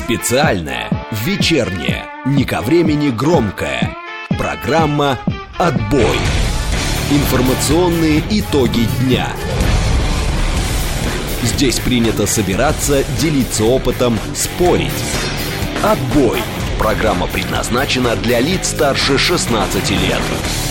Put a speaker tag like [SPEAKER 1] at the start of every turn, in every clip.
[SPEAKER 1] Специальная, вечерняя, не ко времени громкая. Программа «Отбой». Информационные итоги дня. Здесь принято собираться, делиться опытом, спорить. «Отбой». Программа предназначена для лиц старше 16 лет.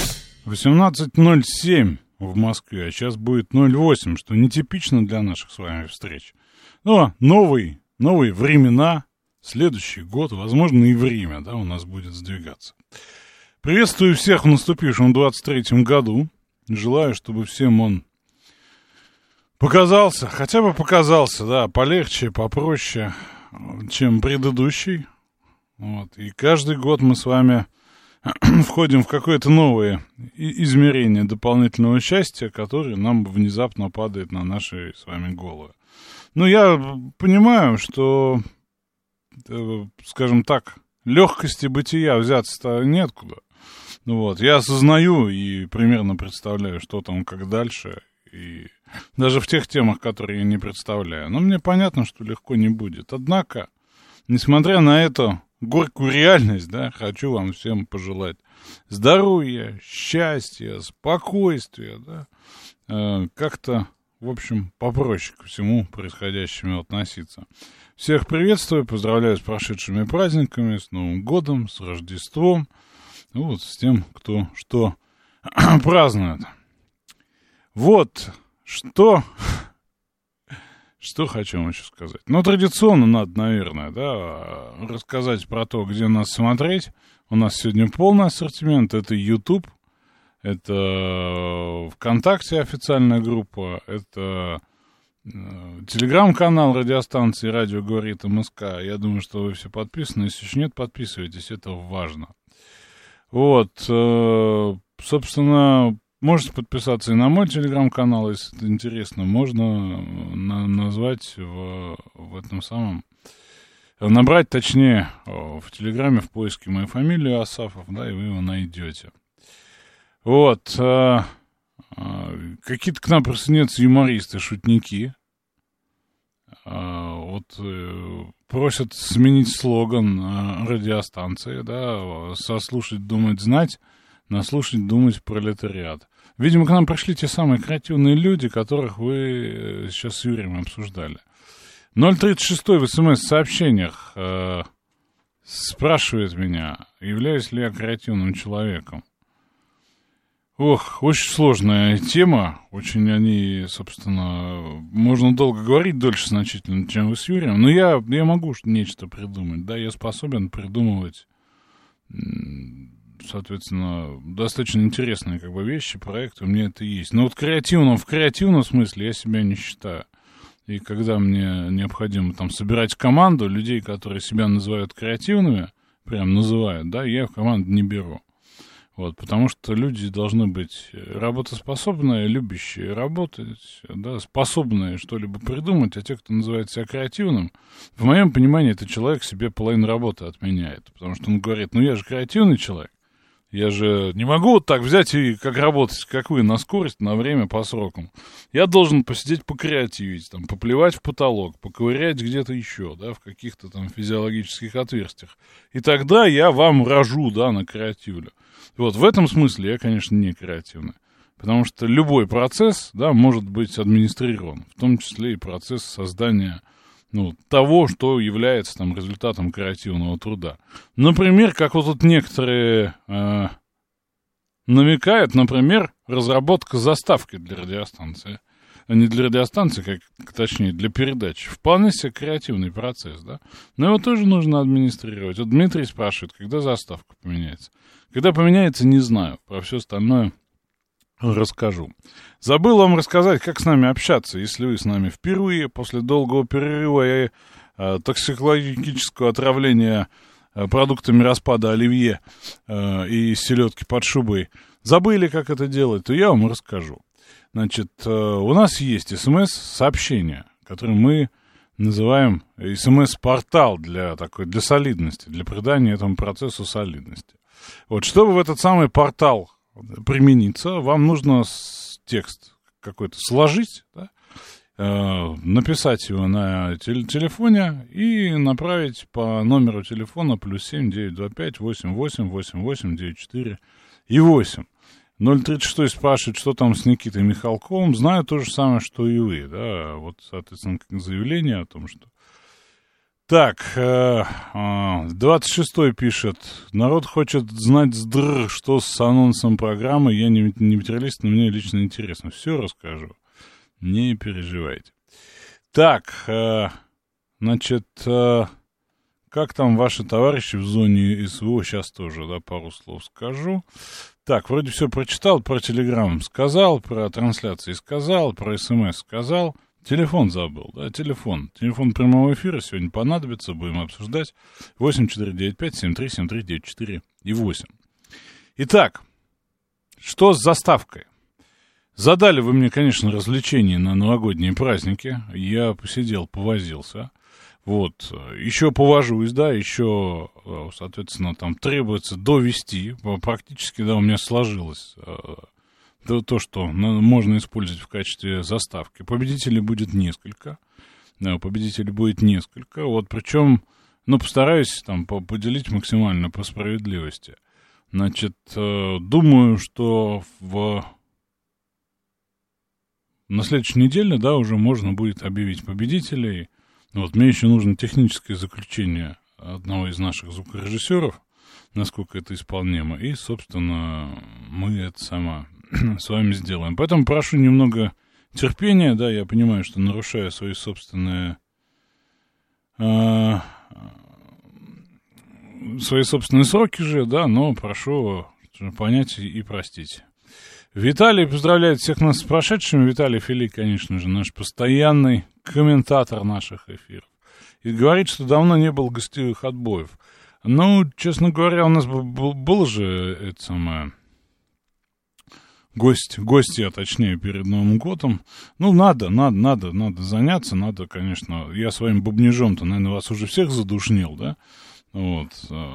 [SPEAKER 2] 18:07 в Москве, а сейчас будет 08, что нетипично для наших с вами встреч. Но новые времена, следующий год, возможно, и время, да, у нас будет сдвигаться. Приветствую всех в наступившем 23-м году. Желаю, чтобы всем он показался, хотя бы показался, да, полегче, попроще, чем предыдущий. Вот. И каждый год мы с вами входим в какое-то новое измерение дополнительного счастья, которое нам внезапно падает на наши с вами головы. Но я понимаю, что, скажем так, легкости бытия взяться-то неоткуда. Вот. Я осознаю и примерно представляю, что там, как дальше, и даже в тех темах, которые я не представляю. Но мне понятно, что легко не будет. Однако, несмотря на эту горькую реальность, да, хочу вам всем пожелать здоровья, счастья, спокойствия, да, как-то, в общем, попроще ко всему происходящему относиться. Всех приветствую, поздравляю с прошедшими праздниками, с Новым годом, с Рождеством, вот, с тем, кто что празднует. Вот, что хочу вам еще сказать. Ну, традиционно надо, наверное, да, рассказать про то, где нас смотреть. У нас сегодня полный ассортимент. Это YouTube, это ВКонтакте официальная группа, это телеграм-канал радиостанции «Радио говорит МСК». Я думаю, что вы все подписаны. Если еще нет, подписывайтесь, это важно. Вот, собственно, можете подписаться и на мой телеграм-канал, если это интересно. Можно назвать в этом самом... Набрать, точнее, в телеграме в поиске мою фамилию Асафов, да, и вы его найдете. Вот. Какие-то к нам присоединяются юмористы, шутники. Вот просят сменить слоган радиостанции, да, сослушать, думать, знать, наслушать, думать, пролетариат. Видимо, к нам пришли те самые креативные люди, которых вы сейчас с Юрием обсуждали. 036 в СМС-сообщениях спрашивает меня, являюсь ли я креативным человеком. Ох, очень сложная тема, очень они, собственно, можно долго говорить, дольше значительно, чем вы с Юрием, но я могу нечто придумать, да, я способен придумывать, соответственно, достаточно интересные, как бы, вещи, проекты, у меня это есть. Но вот в креативном смысле я себя не считаю. И когда мне необходимо там собирать команду людей, которые себя называют креативными, прям называют, да, я в команду не беру. Вот, потому что люди должны быть работоспособные, любящие работать, да, способные что-либо придумать, а те, кто называет себя креативным, в моем понимании, этот человек себе половину работы отменяет, потому что он говорит, ну я же креативный человек, я же не могу вот так взять и как работать, как вы, на скорость, на время, по срокам. Я должен посидеть, покреативить, там, поплевать в потолок, поковырять где-то еще, да, в каких-то там физиологических отверстиях. И тогда я вам рожу, да, накреативлю. Вот, в этом смысле я, конечно, не креативный. Потому что любой процесс, да, может быть администрирован, в том числе и процесс создания, ну, того, что является там результатом креативного труда. Например, как вот тут некоторые намекают, например, разработка заставки для радиостанции. Не для радиостанции, точнее, для передач. Вполне себе креативный процесс, да. Но его тоже нужно администрировать. Вот Дмитрий спрашивает, когда заставка поменяется. Когда поменяется, не знаю. Про все остальное расскажу. Забыл вам рассказать, как с нами общаться, если вы с нами впервые, после долгого перерыва и токсикологического отравления продуктами распада оливье и селедки под шубой, забыли, как это делать, то я вам расскажу. Значит, у нас есть СМС-сообщение, которое мы называем СМС-портал для солидности, для придания этому процессу солидности. Вот, чтобы в этот самый портал примениться, вам нужно текст какой-то сложить, да, написать его на телефоне и направить по номеру телефона +7 925 88 88 94 и 8. 036 спрашивает, что там с Никитой Михалковым. Знаю то же самое, что и вы, да, вот, соответственно, заявление о том, что... Так, 26-й пишет, народ хочет знать что с анонсом программы, я не материалист, но мне лично интересно, все расскажу, не переживайте. Так, значит, как там ваши товарищи в зоне СВО, сейчас тоже, да, пару слов скажу. Так, вроде все прочитал, про Телеграм сказал, про трансляции сказал, про СМС сказал. Телефон забыл, да, телефон прямого эфира сегодня понадобится, будем обсуждать. 8495-7373-94 и 8. Итак, что с заставкой? Задали вы мне, конечно, развлечения на новогодние праздники. Я посидел, повозился. Вот, еще повожусь, да, еще, соответственно, там требуется довести. Практически, да, у меня сложилось то, что можно использовать в качестве заставки. Победителей будет несколько. Вот, причем, постараюсь там поделить максимально по справедливости. Значит, думаю, что на следующей неделе, да, уже можно будет объявить победителей. Вот, мне еще нужно техническое заключение одного из наших звукорежиссеров, насколько это исполнимо. И, собственно, мы это с вами сделаем. Поэтому прошу немного терпения, да, я понимаю, что нарушаю свои собственные сроки же, да, но прошу понять и простить. Виталий поздравляет всех нас с прошедшим. Виталий Фили, конечно же, наш постоянный комментатор наших эфиров. И говорит, что давно не было гостевых отбоев. Честно говоря, у нас был же гости, точнее, перед Новым годом. Надо заняться, надо, конечно. Я своим бубнижом-то, наверное, вас уже всех задушнил, да? Вот.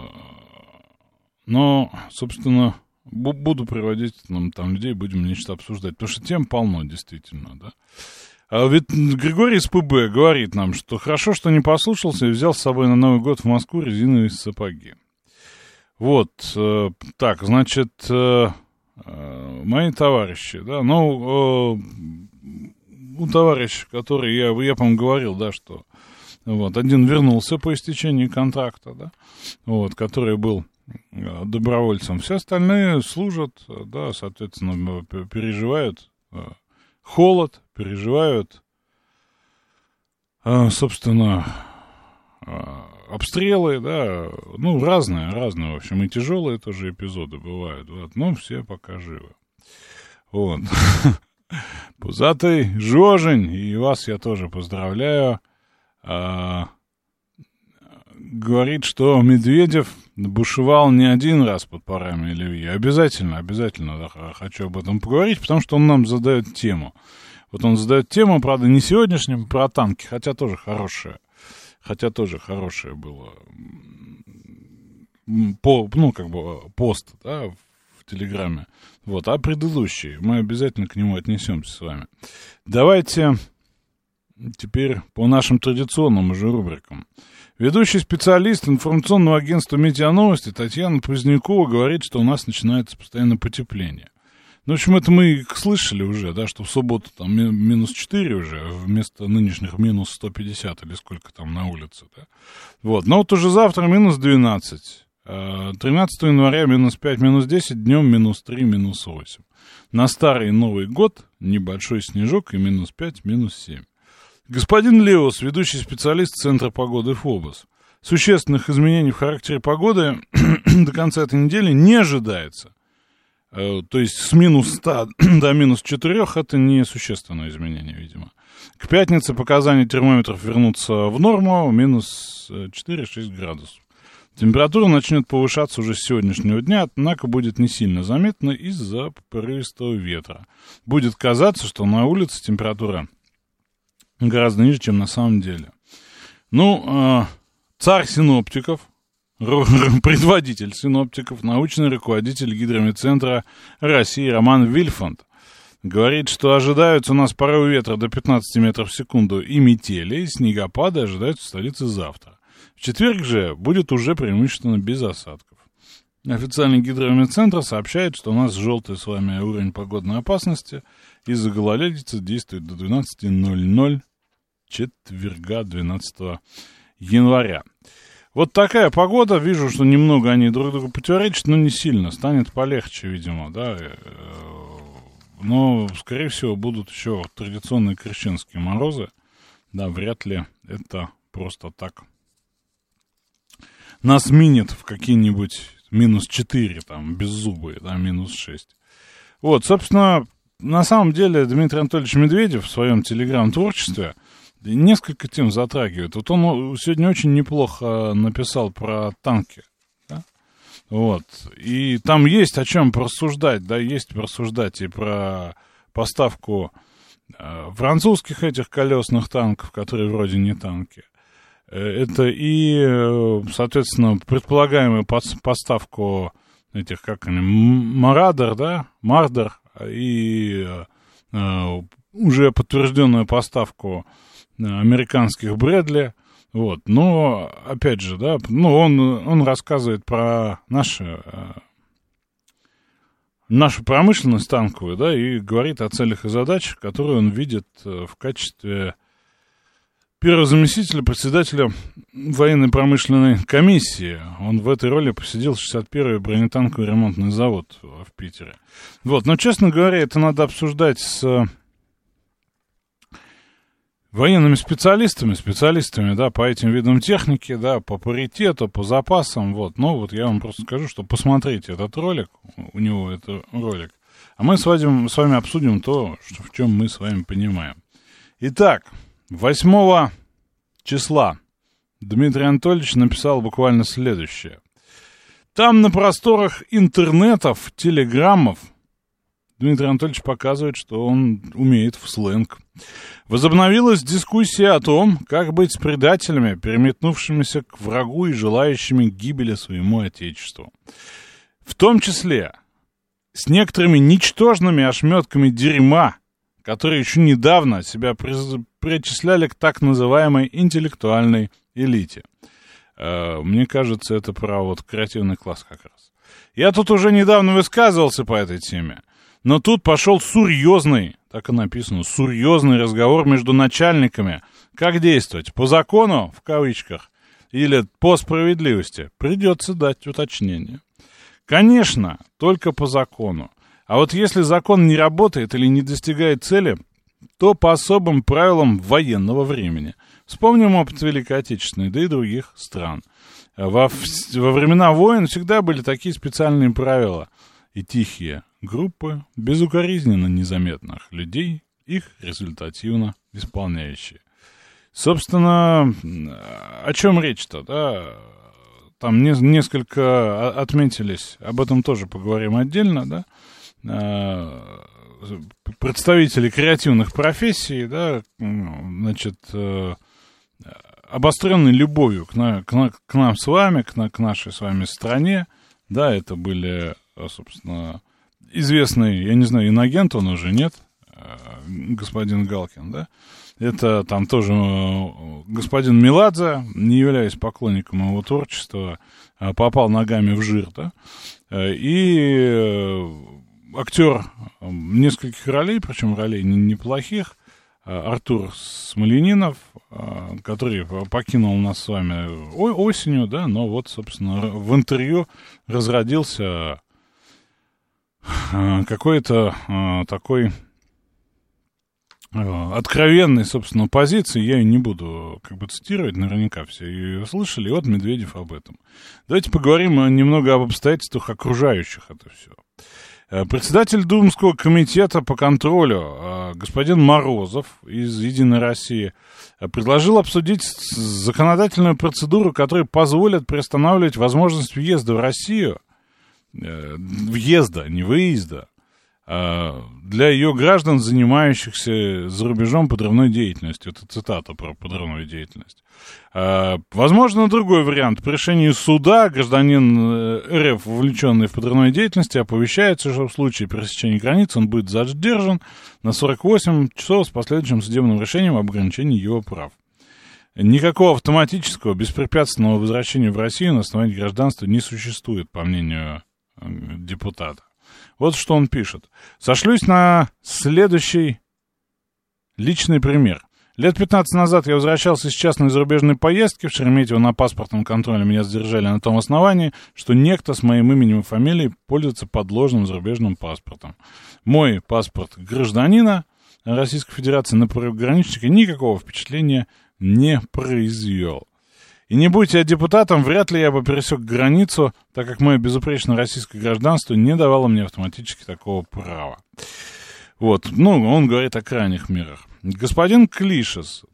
[SPEAKER 2] Но, собственно, буду приводить там людей, будем нечто обсуждать. Потому что тем полно, действительно, да. А ведь Григорий из ПБ говорит нам, что хорошо, что не послушался и взял с собой на Новый год в Москву резиновые сапоги. Вот. Так, значит... Мои товарищи, да, у товарища, который, я по-моему, говорил, да, что вот, один вернулся по истечении контракта, да, вот, который был добровольцем, все остальные служат, да, соответственно, переживают холод, переживают, собственно, обстрелы, да, разные, в общем, и тяжелые тоже эпизоды бывают, вот, но все пока живы. Вот. Пузатый Жожень, и вас я тоже поздравляю, говорит, что Медведев бушевал не один раз под парами Оливье. Обязательно, да, хочу об этом поговорить, потому что он нам задает тему. Вот он задает тему, правда, не сегодняшнюю, про танки, хотя тоже хорошее было пост, да, в Телеграме. Вот, а предыдущий, мы обязательно к нему отнесемся с вами. Давайте теперь по нашим традиционным уже рубрикам. Ведущий специалист информационного агентства «Метеоновости» Татьяна Позднякова говорит, что у нас начинается постоянно потепление. В общем, это мы слышали уже, да, что в субботу там -4 уже, вместо нынешних -150 или сколько там на улице, да. Вот, но вот уже завтра -12, 13 января -5, -10, днем -3, -8. На Старый Новый год небольшой снежок и -5, -7. Господин Леос, ведущий специалист Центра погоды ФОБОС. Существенных изменений в характере погоды до конца этой недели не ожидается. То есть с -100 до -4 это не существенное изменение, видимо. К пятнице показания термометров вернутся в норму, -4-6 градусов. Температура начнет повышаться уже с сегодняшнего дня, однако будет не сильно заметно из-за порывистого ветра. Будет казаться, что на улице температура гораздо ниже, чем на самом деле. Царь синоптиков, предводитель синоптиков, научный руководитель Гидрометцентра России Роман Вильфанд говорит, что ожидаются у нас порывы ветра до 15 метров в секунду и метели, и снегопады ожидаются в столице завтра. В четверг же будет уже преимущественно без осадков. Официальный гидрометцентр сообщает, что у нас желтый с вами уровень погодной опасности из-за гололедицы действует до 12:00 четверга 12 января. Вот такая погода. Вижу, что немного они друг другу противоречат, но не сильно. Станет полегче, видимо, да. Но, скорее всего, будут еще традиционные крещенские морозы. Да, вряд ли это просто так нас минет в какие-нибудь -4, там, беззубые, да, -6. Вот, собственно, на самом деле Дмитрий Анатольевич Медведев в своем телеграм-творчестве несколько тем затрагивает. Вот он сегодня очень неплохо написал про танки, да? Вот, и там есть о чем порассуждать, да, есть порассуждать и про поставку французских этих колесных танков, которые вроде не танки. Это и, соответственно, предполагаемую поставку этих, как они, Марадер, да, Мардер, и уже подтвержденную поставку американских Брэдли. Вот. Но, опять же, да, ну, он рассказывает про нашу промышленность танковую, да, и говорит о целях и задачах, которые он видит в качестве первого заместителя председателя военной промышленной комиссии. Он в этой роли посетил 61-й бронетанковый ремонтный завод в Питере. Вот, но, честно говоря, это надо обсуждать с военными специалистами, да, по этим видам техники, да, по паритету, по запасам, вот. Но вот я вам просто скажу, что посмотрите этот ролик, у него это ролик, а мы с вами обсудим то, в чем мы с вами понимаем. Итак, 8 числа Дмитрий Анатольевич написал буквально следующее. Там на просторах интернетов, телеграммов Дмитрий Анатольевич показывает, что он умеет в сленг. Возобновилась дискуссия о том, как быть с предателями, переметнувшимися к врагу и желающими гибели своему отечеству. В том числе с некоторыми ничтожными ошметками дерьма, которые еще недавно себя причисляли к так называемой интеллектуальной элите. Мне кажется, это про вот креативный класс как раз. Я тут уже недавно высказывался по этой теме, но тут пошел серьезный, так и написано, серьезный разговор между начальниками. Как действовать? По закону, в кавычках, или по справедливости? Придется дать уточнение. Конечно, только по закону. А вот если закон не работает или не достигает цели, то по особым правилам военного времени. Вспомним опыт Великой Отечественной, да и других стран. Во времена войн всегда были такие специальные правила и тихие группы, безукоризненно незаметных людей, их результативно исполняющие. Собственно, о чем речь-то, да? Там несколько отметились, об этом тоже поговорим отдельно, да? Представители креативных профессий, да, значит, обостренной любовью к нам с вами, к нашей с вами стране, да, это были, собственно, известный, я не знаю, инагент он уже, нет, господин Галкин, да, это там тоже господин Меладзе, не являясь поклонником его творчества, попал ногами в жир, да, и актер нескольких ролей, причем ролей неплохих, Артур Смольянинов, который покинул нас с вами осенью, да, но вот, собственно, в интервью разродился какой-то такой откровенной, собственно, позиции. Я ее не буду как бы цитировать, наверняка все ее слышали, и вот Медведев об этом. Давайте поговорим немного об обстоятельствах окружающих это все. Председатель Думского комитета по контролю господин Морозов из «Единой России» предложил обсудить законодательную процедуру, которая позволит приостанавливать возможность въезда в Россию, въезда, не выезда, для ее граждан, занимающихся за рубежом подрывной деятельностью. Это цитата про подрывную деятельность. Возможно, другой вариант. По решению суда гражданин РФ, вовлеченный в подрывную деятельность, оповещается, что в случае пересечения границ он будет задержан на 48 часов с последующим судебным решением об ограничении его прав. Никакого автоматического, беспрепятственного возвращения в Россию на основании гражданства не существует, по мнению депутата. Вот что он пишет. Сошлюсь на следующий личный пример. Лет 15 назад я возвращался из частной зарубежной поездки. В Шереметьево на паспортном контроле меня задержали на том основании, что некто с моим именем и фамилией пользуется подложным зарубежным паспортом. Мой паспорт гражданина Российской Федерации на пограничника никакого впечатления не произвел. И не будь я депутатом, вряд ли я бы пересек границу, так как мое безупречное российское гражданство не давало мне автоматически такого права. Вот, он говорит о крайних мерах. Господин Клишес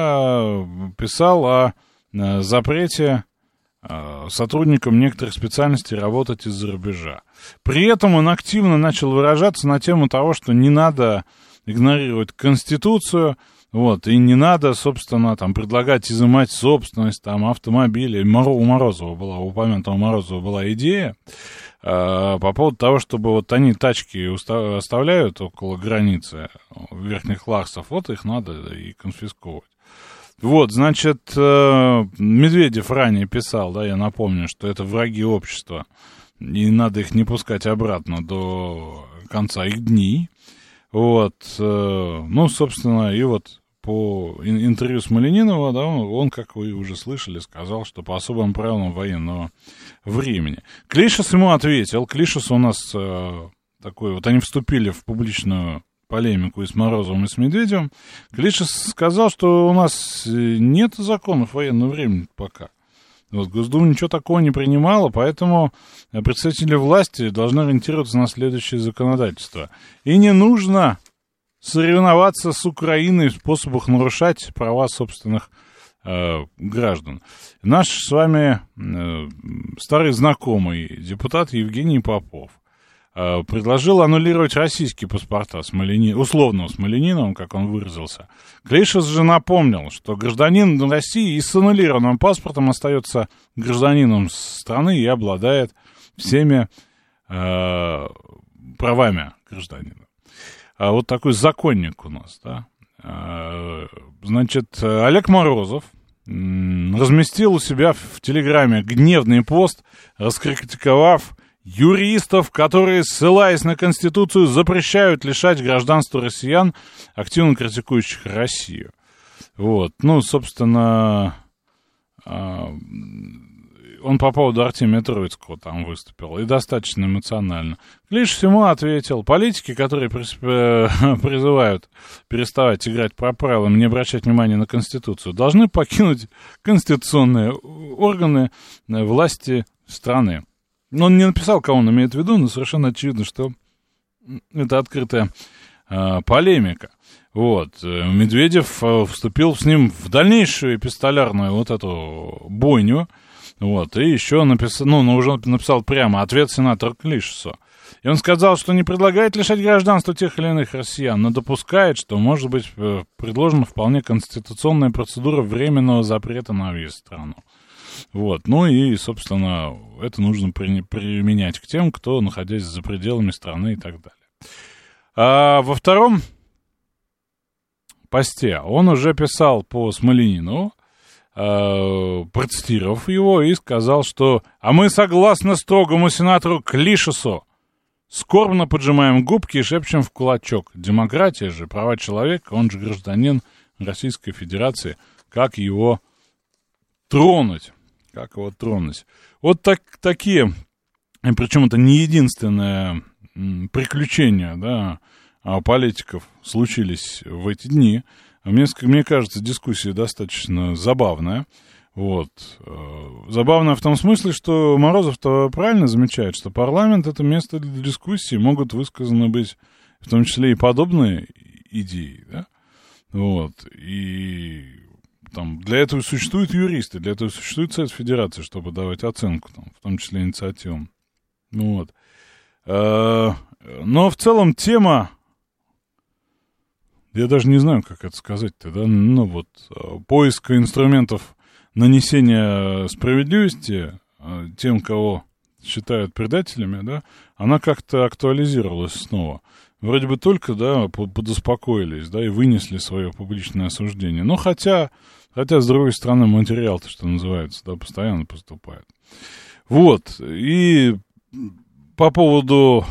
[SPEAKER 2] писал о запрете сотрудникам некоторых специальностей работать из-за рубежа. При этом он активно начал выражаться на тему того, что не надо игнорировать Конституцию, вот, и не надо, собственно, там, предлагать изымать собственность, там, автомобили. У упомянутого Морозова была идея по поводу того, чтобы вот они тачки оставляют около границы верхних лаксов, вот их надо и конфисковывать. Вот, значит, Медведев ранее писал, да, я напомню, что это враги общества, и надо их не пускать обратно до конца их дней. Вот, собственно, и вот по интервью Смольянинова, да, он, как вы уже слышали, сказал, что по особым правилам военного времени. Клишес ему ответил. Клишес у нас такой, вот они вступили в публичную полемику и с Морозовым, и с Медведевым. Клишес сказал, что у нас нет законов военного времени пока. Вот Госдума ничего такого не принимала, поэтому представители власти должны ориентироваться на следующее законодательство. И не нужно соревноваться с Украиной в способах нарушать права собственных граждан. Наш с вами старый знакомый депутат Евгений Попов предложил аннулировать российские паспорта условно Смольяниновым, как он выразился. Клишес же напомнил, что гражданин России и с аннулированным паспортом остается гражданином страны и обладает всеми правами гражданина. Вот такой законник у нас, да. Значит, Олег Морозов разместил у себя в Телеграме гневный пост, раскритиковав юристов, которые, ссылаясь на Конституцию, запрещают лишать гражданства россиян, активно критикующих Россию. Вот, собственно, он по поводу Артемия Троицкого там выступил, и достаточно эмоционально. Клишес ему ответил: политики, которые призывают переставать играть по правилам, не обращать внимания на Конституцию, должны покинуть конституционные органы власти страны. Он не написал, кого он имеет в виду, но совершенно очевидно, что это открытая полемика. Вот. Медведев вступил с ним в дальнейшую эпистолярную вот эту бойню. Вот, и еще уже написал прямо ответ сенатору Клишесу. И он сказал, что не предлагает лишать гражданства тех или иных россиян, но допускает, что может быть предложена вполне конституционная процедура временного запрета на въезд в страну. Вот, и, собственно, это нужно применять к тем, кто, находясь за пределами страны и так далее. А во втором посте он уже писал по Смольянинову, процитировав его, и сказал, что «а мы, согласно строгому сенатору Клишесу, скорбно поджимаем губки и шепчем в кулачок. Демократия же, права человека, он же гражданин Российской Федерации. Как его тронуть?» Вот такие, причем это не единственное приключение, да, политиков случились в эти дни. Мне кажется, дискуссия достаточно забавная. Вот. Забавная в том смысле, что Морозов-то правильно замечает, что парламент — это место для дискуссии, могут высказаны быть в том числе и подобные идеи, да? Вот. И там для этого существуют юристы, для этого существует Совет Федерации, чтобы давать оценку, там, в том числе инициативам. Вот. Но в целом тема, я даже не знаю, как это сказать-то, да, ну вот, поиска инструментов нанесения справедливости тем, кого считают предателями, да, она как-то актуализировалась снова. Вроде бы только, да, подуспокоились, да, и вынесли свое публичное осуждение. Но хотя, с другой стороны, материал-то, что называется, да, постоянно поступает. Вот, и по поводу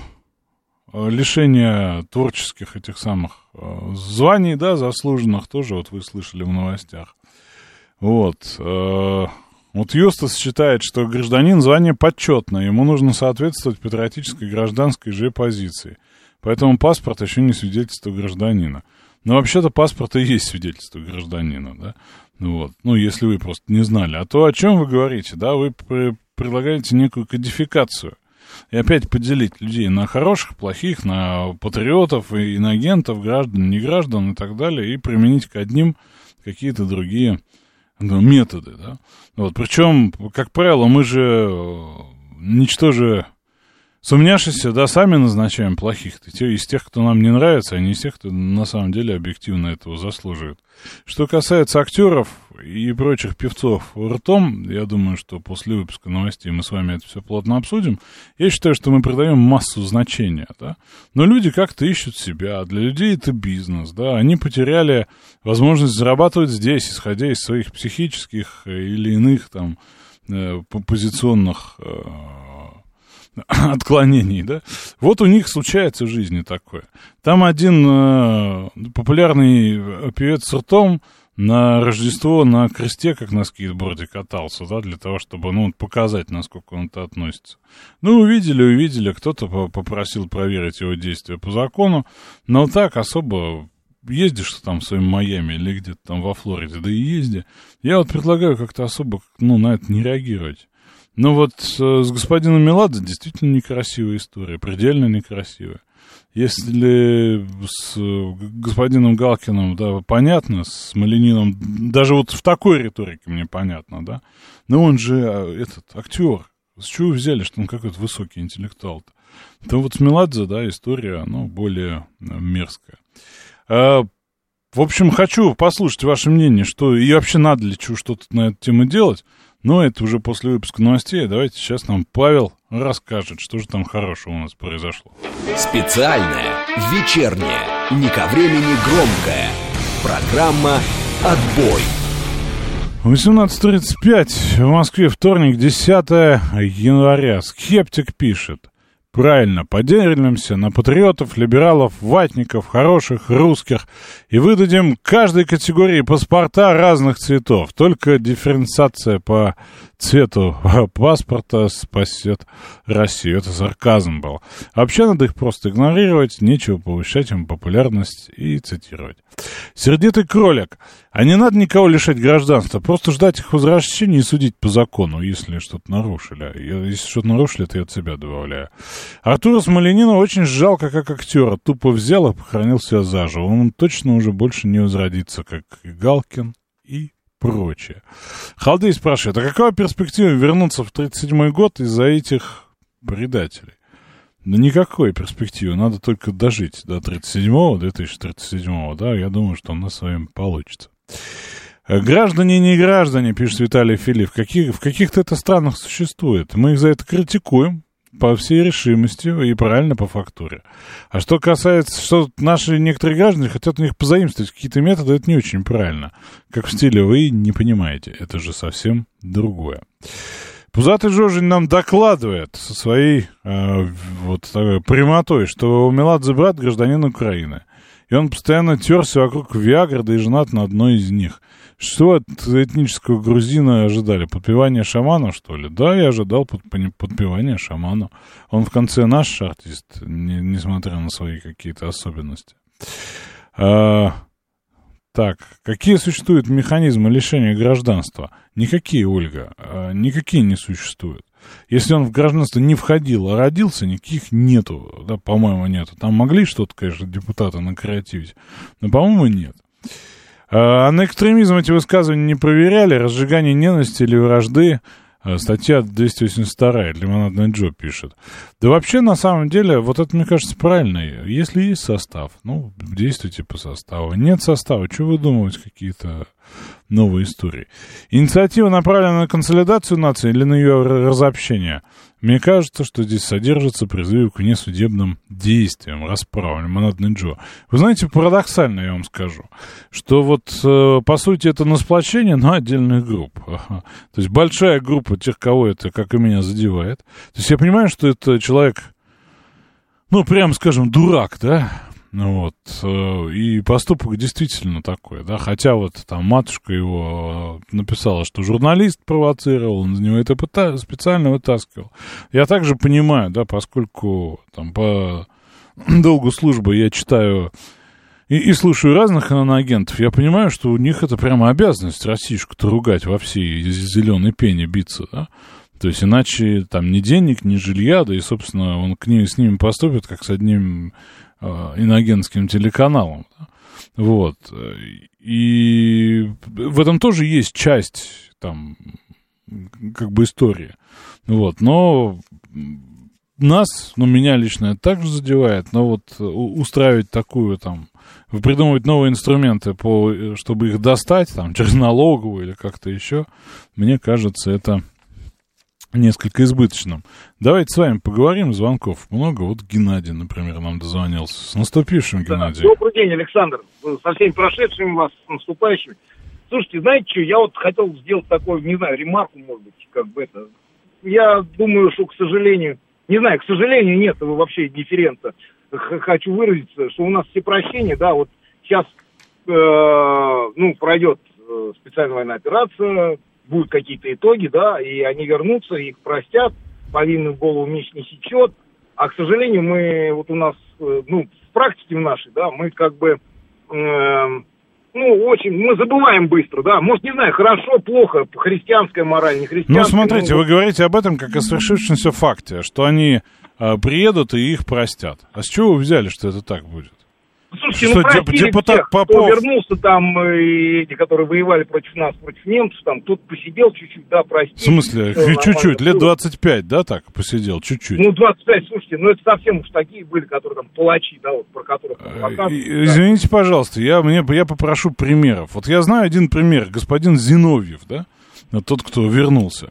[SPEAKER 2] лишения творческих этих самых званий, да, заслуженных, тоже вот вы слышали в новостях. Вот, вот Юстас считает, что гражданин звание почетное, ему нужно соответствовать патриотической гражданской же позиции. Поэтому паспорт еще не свидетельство гражданина. Но вообще-то паспорт и есть свидетельство гражданина, да? Вот. Ну, если вы просто не знали. А то, о чем вы говорите, да, вы предлагаете некую кодификацию. И опять поделить людей на хороших, плохих, на патриотов и на агентов, граждан, неграждан и так далее, и применить к одним какие-то другие методы, да. Вот. Причем, как правило, мы же, ничтоже сумняшися, да, сами назначаем плохих-то, из тех, кто нам не нравится, а не из тех, кто на самом деле объективно этого заслуживает. Что касается актеров и прочих певцов ртом, я думаю, что после выпуска новостей мы с вами это все плотно обсудим. Я считаю, что мы придаем массу значения, да. Но люди как-то ищут себя, для людей это бизнес, да. Они потеряли возможность зарабатывать здесь, исходя из своих психических или иных там позиционных отклонений, да. Вот у них случается в жизни такое. Там один популярный певец с ртом на Рождество на кресте, как на скейтборде катался, да, для того, чтобы, ну, показать, насколько он-то относится. Ну, увидели, кто-то попросил проверить его действия по закону, но так особо ездишь там в своем Майами или где-то там во Флориде, да и езди. Я вот предлагаю как-то особо, ну, на это не реагировать. Ну вот с господином Меладзе действительно некрасивая история, предельно некрасивая. Если с господином Галкиным, да, понятно, с Малининым, даже вот в такой риторике мне понятно, да, но он же этот актер, с чего вы взяли, что он какой-то высокий интеллектуал-то? То вот с Меладзе, да, история, ну, более мерзкая. В общем, хочу послушать ваше мнение, что и вообще надо ли что-то на эту тему делать. Но это уже после выпуска новостей. Давайте сейчас нам Павел расскажет, что же там хорошего у нас произошло.
[SPEAKER 1] Специальная, вечерняя, не ко времени громкая. Программа «Отбой».
[SPEAKER 2] 18:35 в Москве, вторник, 10 января. Скептик пишет. Правильно, поделимся на патриотов, либералов, ватников, хороших, русских и выдадим каждой категории паспорта разных цветов. Только дифференциация по цвету паспорта спасет Россию. Это сарказм был. Вообще надо их просто игнорировать, нечего повышать им популярность и цитировать. Сердитый кролик. А не надо никого лишать гражданства, просто ждать их возвращения и судить по закону, если что-то нарушили. Если что-то нарушили, то я от себя добавляю. Артура Смольянинова очень жалко как актера. Тупо взял и похоронил себя заживо. Он точно уже больше не возродится, как и Галкин и прочее. Халдей спрашивает, а какова перспектива вернуться в 1937 год из-за этих предателей? Да никакой перспективы, надо только дожить до 2037, да, я думаю, что у нас с вами получится. Граждане и не граждане, пишет Виталий Филипп, в каких-то это странах существует. Мы их за это критикуем по всей решимости и правильно по фактуре. А что касается, что наши некоторые граждане хотят у них позаимствовать какие-то методы, это не очень правильно. Как в стиле «вы не понимаете», это же совсем другое. Пузатый Жожин нам докладывает со своей вот такой прямотой, что у Меладзе брат гражданин Украины. И он постоянно терся вокруг Виагры, да и женат на одной из них. Что от этнического грузина ожидали? Подпевание шамана, что ли? Да, я ожидал подпевания шамана. Он в конце наш артист, несмотря на свои какие-то особенности. Так, какие существуют механизмы лишения гражданства? Никакие, Ольга, никакие не существуют. Если он в гражданство не входил, а родился, никаких нету, да, по-моему, нету. Там могли что-то, конечно, депутаты накреативить, но, по-моему, нет. А на экстремизм эти высказывания не проверяли, разжигание ненависти или вражды Статья 282, Лимонадный Джо пишет. Да вообще, на самом деле, вот это, мне кажется, правильно. Если есть состав, ну, действуйте по составу. Нет состава, что выдумывать какие-то новые истории? Инициатива направлена на консолидацию нации или на ее разобщение? Мне кажется, что здесь содержится призыв к внесудебным действиям, расправам. Лимонадный Джо. Вы знаете, парадоксально я вам скажу, что вот, по сути, это на сплочение, но отдельных групп. Ага. То есть большая группа тех, кого это, как и меня, задевает. То есть я понимаю, что это человек, ну, прямо скажем, дурак, да? Вот, и поступок действительно такой, да, хотя вот там матушка его написала, что журналист провоцировал, он из него это специально вытаскивал. Я также понимаю, да, поскольку там по долгу службы я читаю и слушаю разных иноагентов, я понимаю, что у них это прямо обязанность Россишку-то ругать во всей зеленой пене, биться, да. То есть иначе там ни денег, ни жилья, да и, собственно, он с ними поступит, как с одним иноагентским телеканалом. Вот. И в этом тоже есть часть, там, как бы истории. Вот. Но нас, ну, меня лично это также задевает, но вот устраивать такую, там, придумывать новые инструменты, чтобы их достать, там, через налоговую или как-то еще, мне кажется, это несколько избыточным. Давайте с вами поговорим, звонков много. Вот Геннадий, например, нам дозвонился. С наступившим, Геннадий.
[SPEAKER 3] Да. Добрый день, Александр. Со всеми прошедшими вас, с наступающими. Слушайте, знаете что, я вот хотел сделать такую, не знаю, ремарку, может быть, как бы это. Я думаю, что, к сожалению, не знаю, к сожалению, нет вообще дифференца. Хочу выразиться, что у нас все прощения, да, вот сейчас, пройдет специальная военная операция, будут какие-то итоги, да, и они вернутся, их простят, повинный в голову меч не сечет, а, к сожалению, мы, вот у нас, в практике нашей, да, мы как бы, мы забываем быстро, да, может, не знаю, хорошо, плохо, христианская мораль, не христианская.
[SPEAKER 2] Ну, смотрите, вы говорите об этом как о свершившемся факте, что они приедут и их простят. А с чего вы взяли, что это так будет?
[SPEAKER 3] Слушайте, что, простили тех, кто вернулся там, эти, которые воевали против нас, против немцев, там, тут посидел чуть-чуть, да, простил.
[SPEAKER 2] В смысле? Чуть-чуть, лет 25, да, так, посидел, чуть-чуть?
[SPEAKER 3] 25, слушайте, это совсем уж такие были, которые там палачи, да, вот, про которых...
[SPEAKER 2] Извините, пожалуйста, я попрошу примеров. Вот я знаю один пример, господин Зиновьев, да, тот, кто вернулся.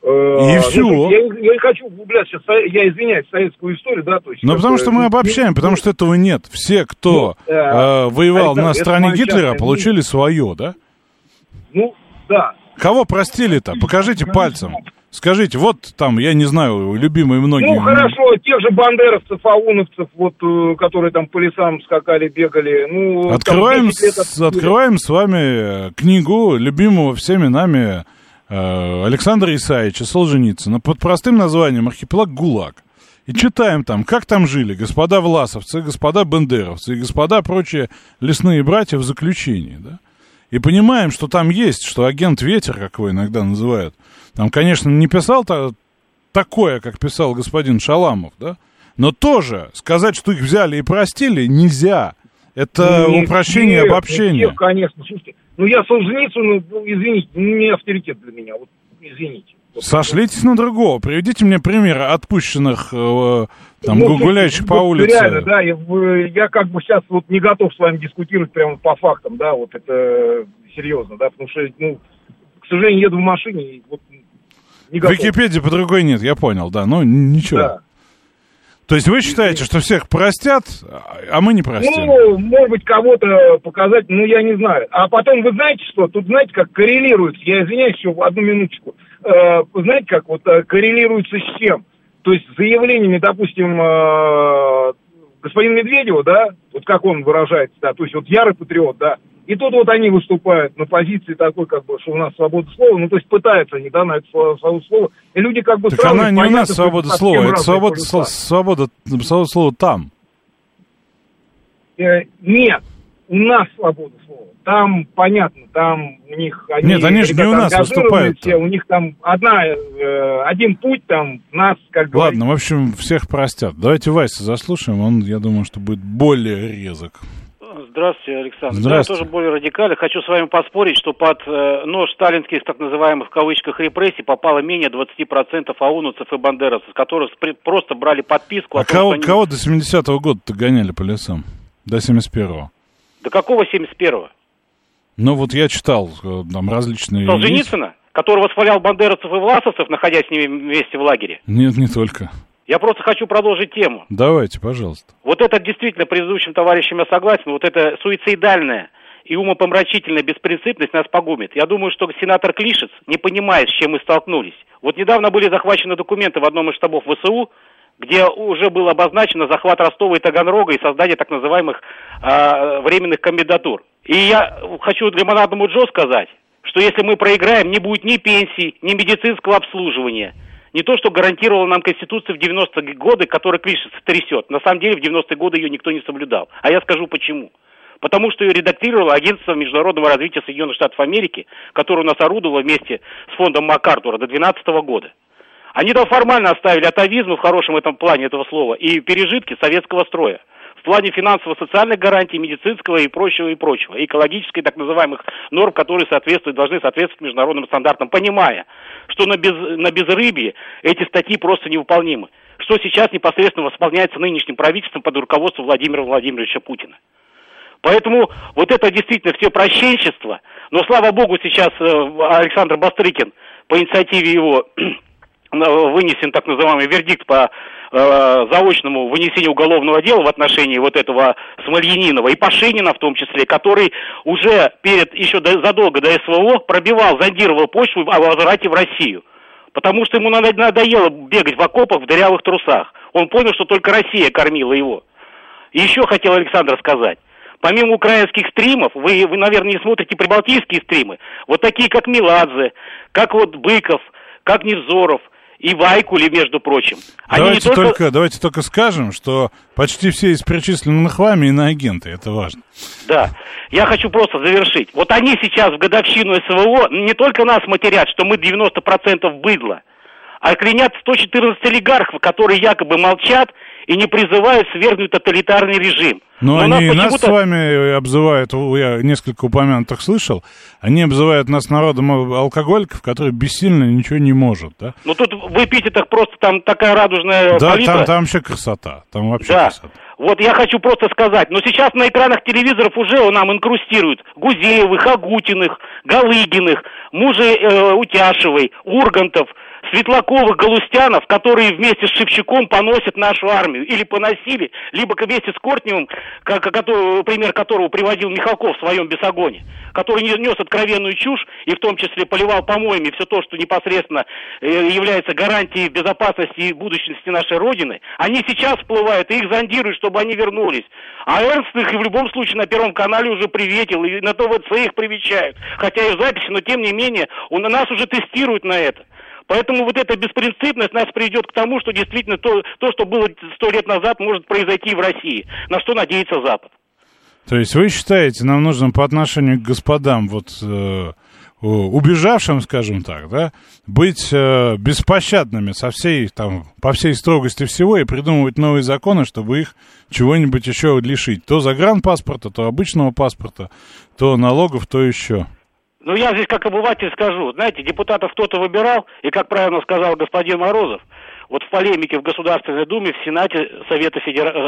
[SPEAKER 2] И все.
[SPEAKER 3] Я не хочу углубляться сейчас, я извиняюсь, советскую историю, да, то есть...
[SPEAKER 2] Ну, потому что мы обобщаем, потому что этого нет. Все, кто воевал на стороне Гитлера, получили свое, да?
[SPEAKER 3] Ну, да.
[SPEAKER 2] Кого простили-то? Покажите пальцем. Скажите, вот там, я не знаю, любимые многие...
[SPEAKER 3] Ну, хорошо, тех же бандеровцев, ауновцев, вот, которые там по лесам скакали, бегали, ну...
[SPEAKER 2] Открываем с вами книгу любимого всеми нами... Александра Исаевича Солженицына под простым названием «Архипелаг ГУЛАГ». И читаем там, как там жили господа власовцы, господа бандеровцы и господа прочие лесные братья в заключении, да? И понимаем, что там есть, что агент Ветер, как его иногда называют, там, конечно, не писал такое, как писал господин Шаламов, да? Но тоже сказать, что их взяли и простили, нельзя. Это упрощение, обобщение.
[SPEAKER 3] Нет, конечно, слушайте. Ну, я Солженицыну, извините, не авторитет для меня, вот, извините.
[SPEAKER 2] Сошлитесь на другого, приведите мне примеры отпущенных, гуляющих по улице.
[SPEAKER 3] Реально, да, я как бы сейчас вот не готов с вами дискутировать прямо по фактам, да, вот это серьезно, да, потому что, к сожалению, еду в машине и вот не готов.
[SPEAKER 2] В Википедии по другой нет, я понял, да, ну, ничего. Да. То есть вы считаете, что всех простят, а мы не простим?
[SPEAKER 3] Ну, может быть, кого-то показать, я не знаю. А потом, вы знаете что, тут, знаете, как коррелируется, я извиняюсь, еще одну минуточку. Знаете, как вот коррелируется с чем? То есть с заявлениями, допустим, господина Медведева, да, вот как он выражается, да, то есть вот ярый патриот, да, и тут вот они выступают на позиции такой, как бы, что у нас свобода слова, то есть пытаются они, да, на это свободу слова, и люди как бы...
[SPEAKER 2] Так она не у нас свобода слова, это свобода слова там.
[SPEAKER 3] Нет, у нас свобода слова. Там, понятно, там у них...
[SPEAKER 2] Нет, они же не у нас выступают.
[SPEAKER 3] У них там один путь, там нас, как бы...
[SPEAKER 2] Ладно, в общем, всех простят. Давайте Вайса заслушаем, он, я думаю, что будет более резок.
[SPEAKER 4] Здравствуйте, Александр.
[SPEAKER 2] Здравствуйте.
[SPEAKER 4] Я тоже более радикален. Хочу с вами поспорить, что под нож сталинских, так называемых, в кавычках, репрессий попало менее 20% аунуцев и бандеровцев, которые просто брали подписку.
[SPEAKER 2] А кого до 70-го года-то гоняли по лесам? До 71-го?
[SPEAKER 4] До какого 71-го?
[SPEAKER 2] Ну, вот я читал там различные...
[SPEAKER 4] Солженицына, который восхвалял бандеровцев и власовцев, находясь с ними вместе в лагере?
[SPEAKER 2] Нет, не только.
[SPEAKER 4] Я просто хочу продолжить тему.
[SPEAKER 2] Давайте, пожалуйста.
[SPEAKER 4] Вот это действительно, предыдущим товарищам я согласен, вот это суицидальная и умопомрачительная беспринципность нас погубит. Я думаю, что сенатор Клишец не понимает, с чем мы столкнулись. Вот недавно были захвачены документы в одном из штабов ВСУ, где уже было обозначено захват Ростова и Таганрога и создание так называемых временных комендатур. И я хочу лимонадному Джо сказать, что если мы проиграем, не будет ни пенсий, ни медицинского обслуживания. Не то, что гарантировала нам Конституция в 90-е годы, которую Клишец трясет. На самом деле в 90-е годы ее никто не соблюдал. А я скажу почему. Потому что ее редактировало Агентство международного развития Соединенных Штатов Америки, которое у нас орудовало вместе с фондом МакАртура до 2012 года. Они там формально оставили атовизм в хорошем этом плане этого слова и пережитки советского строя. В плане финансово-социальных гарантий, медицинского и прочего, и экологической так называемых норм, которые должны соответствовать международным стандартам, понимая, что на безрыбье эти статьи просто невыполнимы. Что сейчас непосредственно восполняется нынешним правительством под руководством Владимира Владимировича Путина. Поэтому вот это действительно все прощенчество, но слава богу сейчас Александр Бастрыкин по инициативе его вынесен так называемый вердикт по заочному вынесению уголовного дела в отношении вот этого Смольянинова и Пашинина в том числе, который уже еще задолго до СВО зондировал почву о возврате в Россию. Потому что ему надоело бегать в окопах в дырявых трусах. Он понял, что только Россия кормила его. И еще хотел Александр сказать. Помимо украинских стримов, вы, наверное, не смотрите прибалтийские стримы. Вот такие, как Меладзе, как вот Быков, как Невзоров и Вайкули, между прочим.
[SPEAKER 2] Давайте только скажем, что почти все из перечисленных вами иноагенты, это важно.
[SPEAKER 4] Да, я хочу просто завершить. Вот они сейчас в годовщину СВО не только нас матерят, что мы 90% быдло, а клянят 114 олигархов, которые якобы молчат и не призывают свергнуть тоталитарный режим.
[SPEAKER 2] Но они нас с вами обзывают, я несколько упомянутых слышал, они обзывают нас народом алкоголиков, которые бессильно ничего не может, да?
[SPEAKER 4] Ну тут в эпитетах просто там такая радужная палитра.
[SPEAKER 2] Да, там вообще красота, там вообще красота.
[SPEAKER 4] Вот я хочу просто сказать, но сейчас на экранах телевизоров уже нам инкрустируют Гузеевых, Агутиных, Галыгиных, мужей Утяшевой, Ургантов, Светлаковых, Галустянов, которые вместе с Шевчуком поносят нашу армию. Или поносили, либо вместе с Кортневым, пример которого приводил Михалков в своем «Бесогоне», который нес откровенную чушь и в том числе поливал помоями все то, что непосредственно является гарантией безопасности и будущности нашей Родины. Они сейчас всплывают и их зондируют, чтобы они вернулись. А Эрнст их в любом случае на Первом канале уже приветил, и на ТВЦ их привечают. Хотя и в записи, но тем не менее, нас уже тестируют на это. Поэтому вот эта беспринципность нас приведет к тому, что действительно то, что было 100 лет назад, может произойти и в России. На что надеется Запад.
[SPEAKER 2] То есть вы считаете, нам нужно по отношению к господам, убежавшим, скажем так, да, быть беспощадными по всей строгости всего и придумывать новые законы, чтобы их чего-нибудь еще лишить. То загранпаспорта, то обычного паспорта, то налогов, то еще.
[SPEAKER 4] Ну, я здесь как обыватель скажу. Знаете, депутатов кто-то выбирал, и, как правильно сказал господин Морозов, вот в полемике в Государственной Думе, в Сенате Совете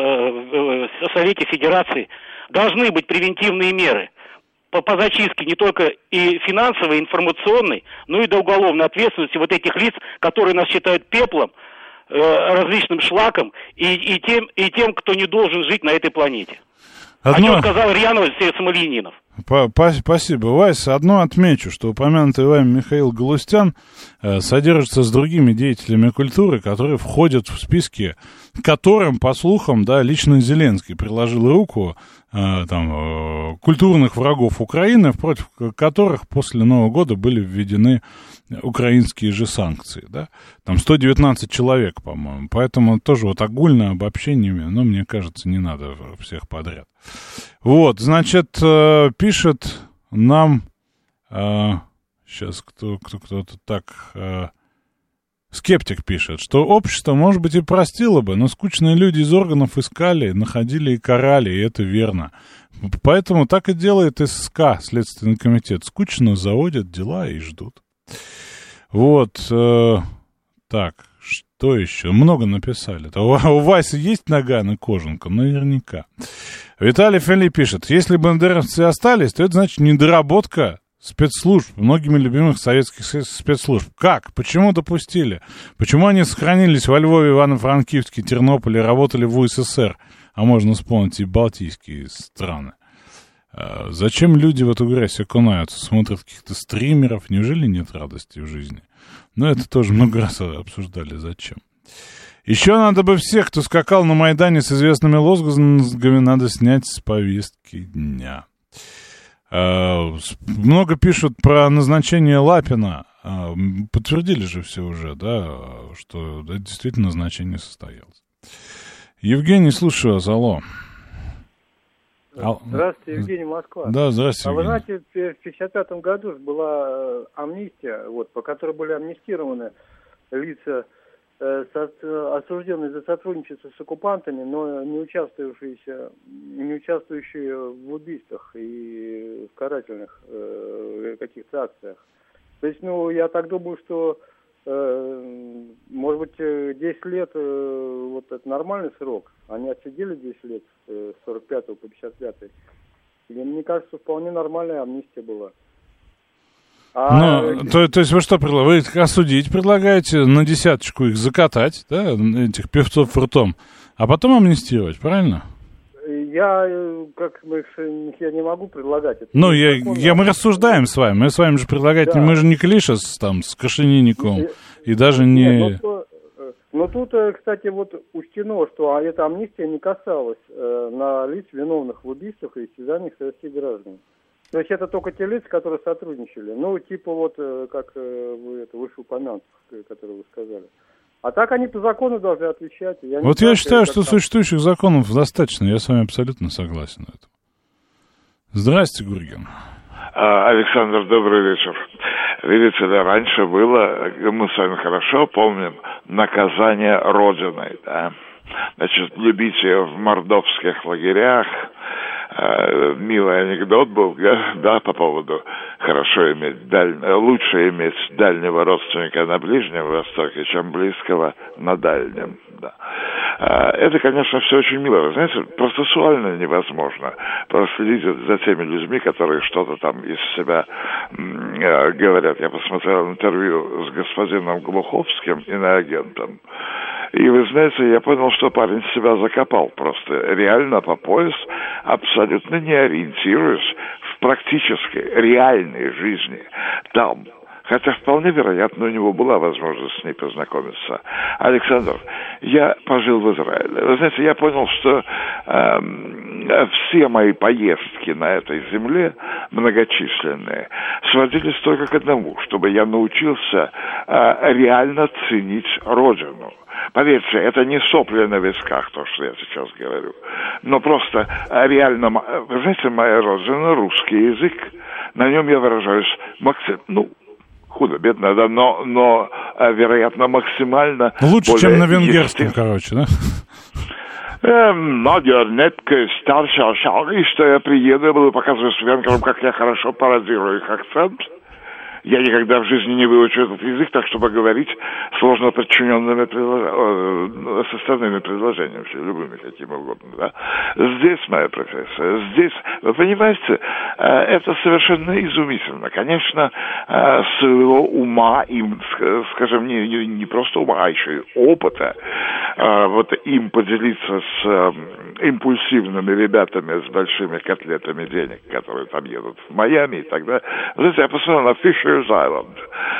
[SPEAKER 4] Федерации должны быть превентивные меры по зачистке не только и финансовой, и информационной, но и до уголовной ответственности вот этих лиц, которые нас считают пеплом, различным шлаком и тем, кто не должен жить на этой планете. О чем сказал Рьянов Смольянинов.
[SPEAKER 2] Спасибо, Вася. Одно отмечу, что упомянутый вами Михаил Галустян содержится с другими деятелями культуры, которые входят в списки, к которым, по слухам, да, лично Зеленский приложил руку культурных врагов Украины, против которых после Нового года были введены украинские же санкции, да. Там 119 человек, по-моему. Поэтому тоже вот огульно обобщениями, но мне кажется, не надо всех подряд. Вот, значит, пишет нам сейчас кто-то так. Скептик пишет, что общество, может быть, и простило бы, но скучные люди из органов искали, находили и карали, и это верно. Поэтому так и делает ССК, Следственный комитет. Скучно заводят дела и ждут. Вот. Так, что еще? Много написали. У Васи есть Наган и Кожанка? Наверняка. Виталий Фели пишет, если бандеровцы остались, то это значит недоработка спецслужб, многими любимых советских спецслужб. Как? Почему допустили? Почему они сохранились во Львове, Ивано-Франкивске, Тернополе, работали в УССР? А можно вспомнить и балтийские страны. Зачем люди в эту грязь окунаются? Смотрят каких-то стримеров. Неужели нет радости в жизни? Но это тоже много раз обсуждали. Зачем? Еще надо бы всех, кто скакал на Майдане с известными лозунгами, надо снять с повестки дня. Много пишут про назначение Лапина. Подтвердили же все уже, да, что это действительно назначение состоялось. Евгений, слушаю вас, алло.
[SPEAKER 5] Здравствуйте, Евгений, Москва.
[SPEAKER 2] Да, здравствуйте,
[SPEAKER 5] Евгений.
[SPEAKER 2] Вы
[SPEAKER 5] знаете, в 1955 году была амнистия, по которой были амнистированы лица, осужденные за сотрудничество с оккупантами, но не участвующие в убийствах и в карательных каких-то акциях. То есть, я так думаю, что может быть, 10 лет, это нормальный срок. Они отсидели 10 лет с 45 по 55. И мне кажется, вполне нормальная амнистия была.
[SPEAKER 2] То есть вы что предлагаете? Вы осудить предлагаете, на десяточку их закатать, да, этих певцов ртом, а потом амнистировать, правильно?
[SPEAKER 5] Я не могу предлагать это.
[SPEAKER 2] Мы рассуждаем с вами. Мы с вами же предлагать, да. Мы же не Клиша с Кашининниковым, и даже не...
[SPEAKER 5] Но тут, кстати, учтено, что эта амнистия не касалась на лиц, виновных в убийствах и истязаниях советских граждан. То есть это только те лица, которые сотрудничали. Как вы вышеупомянутых, которые вы сказали. А так они по закону должны отвечать.
[SPEAKER 2] Я считаю, что существующих законов достаточно. Я с вами абсолютно согласен на этом. Здрасте, Гурген.
[SPEAKER 6] Александр, добрый вечер. Видите, раньше было, мы с вами хорошо помним, наказание Родиной, да. Значит, любить ее в мордовских лагерях. Милый анекдот был, да, по поводу лучше иметь дальнего родственника на Ближнем Востоке, чем близкого на Дальнем. Да. Это, конечно, все очень мило. Вы знаете, процессуально невозможно проследить за теми людьми, которые что-то там из себя говорят. Я посмотрел интервью с господином Глуховским, иноагентом. И вы знаете, я понял, что парень себя закопал просто реально по пояс, абсолютно не ориентируясь в практической, реальной жизни там. Хотя вполне вероятно, у него была возможность с ней познакомиться. Александр, я пожил в Израиле. Вы знаете, я понял, что все мои поездки на этой земле, многочисленные, сводились только к одному, чтобы я научился реально ценить Родину. Поверьте, это не сопли на висках, то, что я сейчас говорю. Но просто реально, вы знаете, моя родина, русский язык, на нем я выражаюсь худо-бедно, да, но вероятно, максимально...
[SPEAKER 2] Лучше, чем на венгерском, короче, да?
[SPEAKER 6] Надернетка, старшая шалга, что я приеду, я буду показывать венграм, как я хорошо пародирую их акцент. Я никогда в жизни не выучу этот язык, так чтобы говорить сложно подчиненными составными предложениями, любыми какими угодно. Да? Здесь моя профессия. Здесь, вы понимаете, это совершенно изумительно. Конечно, своего ума, скажем, не просто ума, а еще и опыта, им поделиться с импульсивными ребятами с большими котлетами денег, которые там едут в Майами и так далее. Знаете, я посмотрел на Fisher's Island.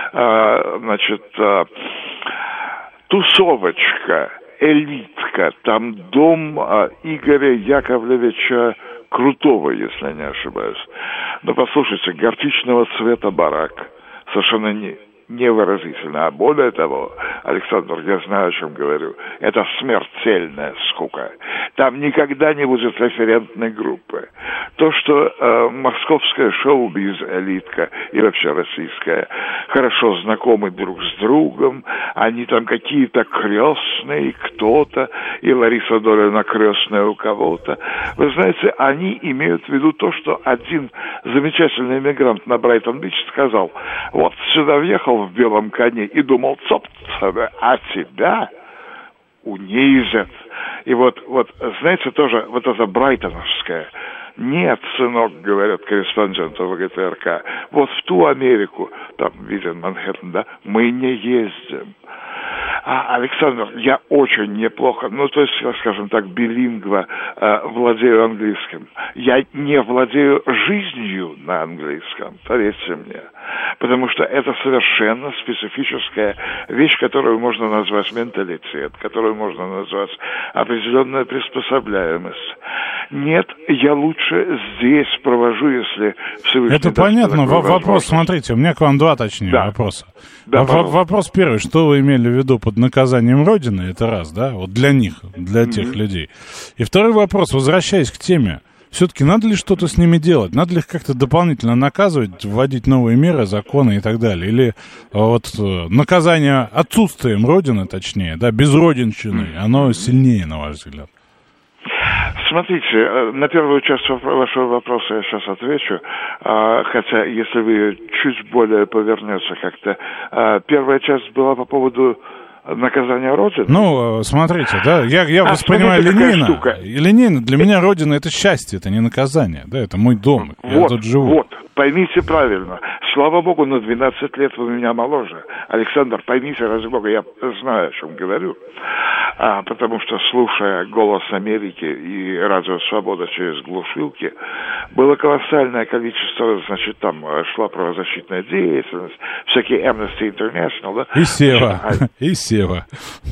[SPEAKER 6] Тусовочка, элитка, там дом Игоря Яковлевича Крутого, если не ошибаюсь. Но послушайте, горчичного цвета барак, совершенно невыразительно. А более того, Александр, я знаю, о чем говорю, это смертельная скука. Там никогда не будет референтной группы. То, что московская шоу-биз-элитка и вообще российская хорошо знакомы друг с другом, они там какие-то крестные, кто-то, и Лариса Долина крестная у кого-то. Вы знаете, они имеют в виду то, что один замечательный иммигрант на Брайтон-Бич сказал: вот сюда въехал в белом коне и думал, а тебя унизят. И вот, знаете, тоже вот это брайтоновское: нет, сынок, говорят корреспонденты ВГТРК, вот в ту Америку, там виден Манхэттен, да, мы не ездим. Александр, я очень неплохо, то есть, скажем так, билингво владею английским. Я не владею жизнью на английском, поверьте мне. Потому что это совершенно специфическая вещь, которую можно назвать менталитет, которую можно назвать определенная приспособляемость. Нет, я лучше здесь провожу, если Всевышний...
[SPEAKER 2] Это понятно. Вопрос, смотрите, у меня к вам два вопроса. Да, вопрос первый. Что вы имели в виду под наказанием Родины? Это раз, да? Вот для них, для тех людей. И второй вопрос, возвращаясь к теме. Все-таки надо ли что-то с ними делать? Надо ли их как-то дополнительно наказывать, вводить новые меры, законы и так далее? Или вот наказание отсутствием Родины, точнее, да, безродинщины, оно сильнее, на ваш взгляд?
[SPEAKER 6] Смотрите, на первую часть вашего вопроса я сейчас отвечу, хотя если вы чуть более повернете как-то. Первая часть была по поводу наказание Родины?
[SPEAKER 2] Смотрите, да, я воспринимаю Ленина. Ленин, для меня Родина — это счастье, это не наказание, да, это мой дом, я тут живу.
[SPEAKER 6] Вот, поймите правильно. Слава Богу, на 12 лет вы меня моложе. Александр, поймите, ради Бога, я знаю, о чем говорю. Потому что, слушая «Голос Америки» и «Радио Свобода» через глушилки, было колоссальное количество, значит, там шла правозащитная деятельность, всякие Amnesty International, да?
[SPEAKER 2] И Сева.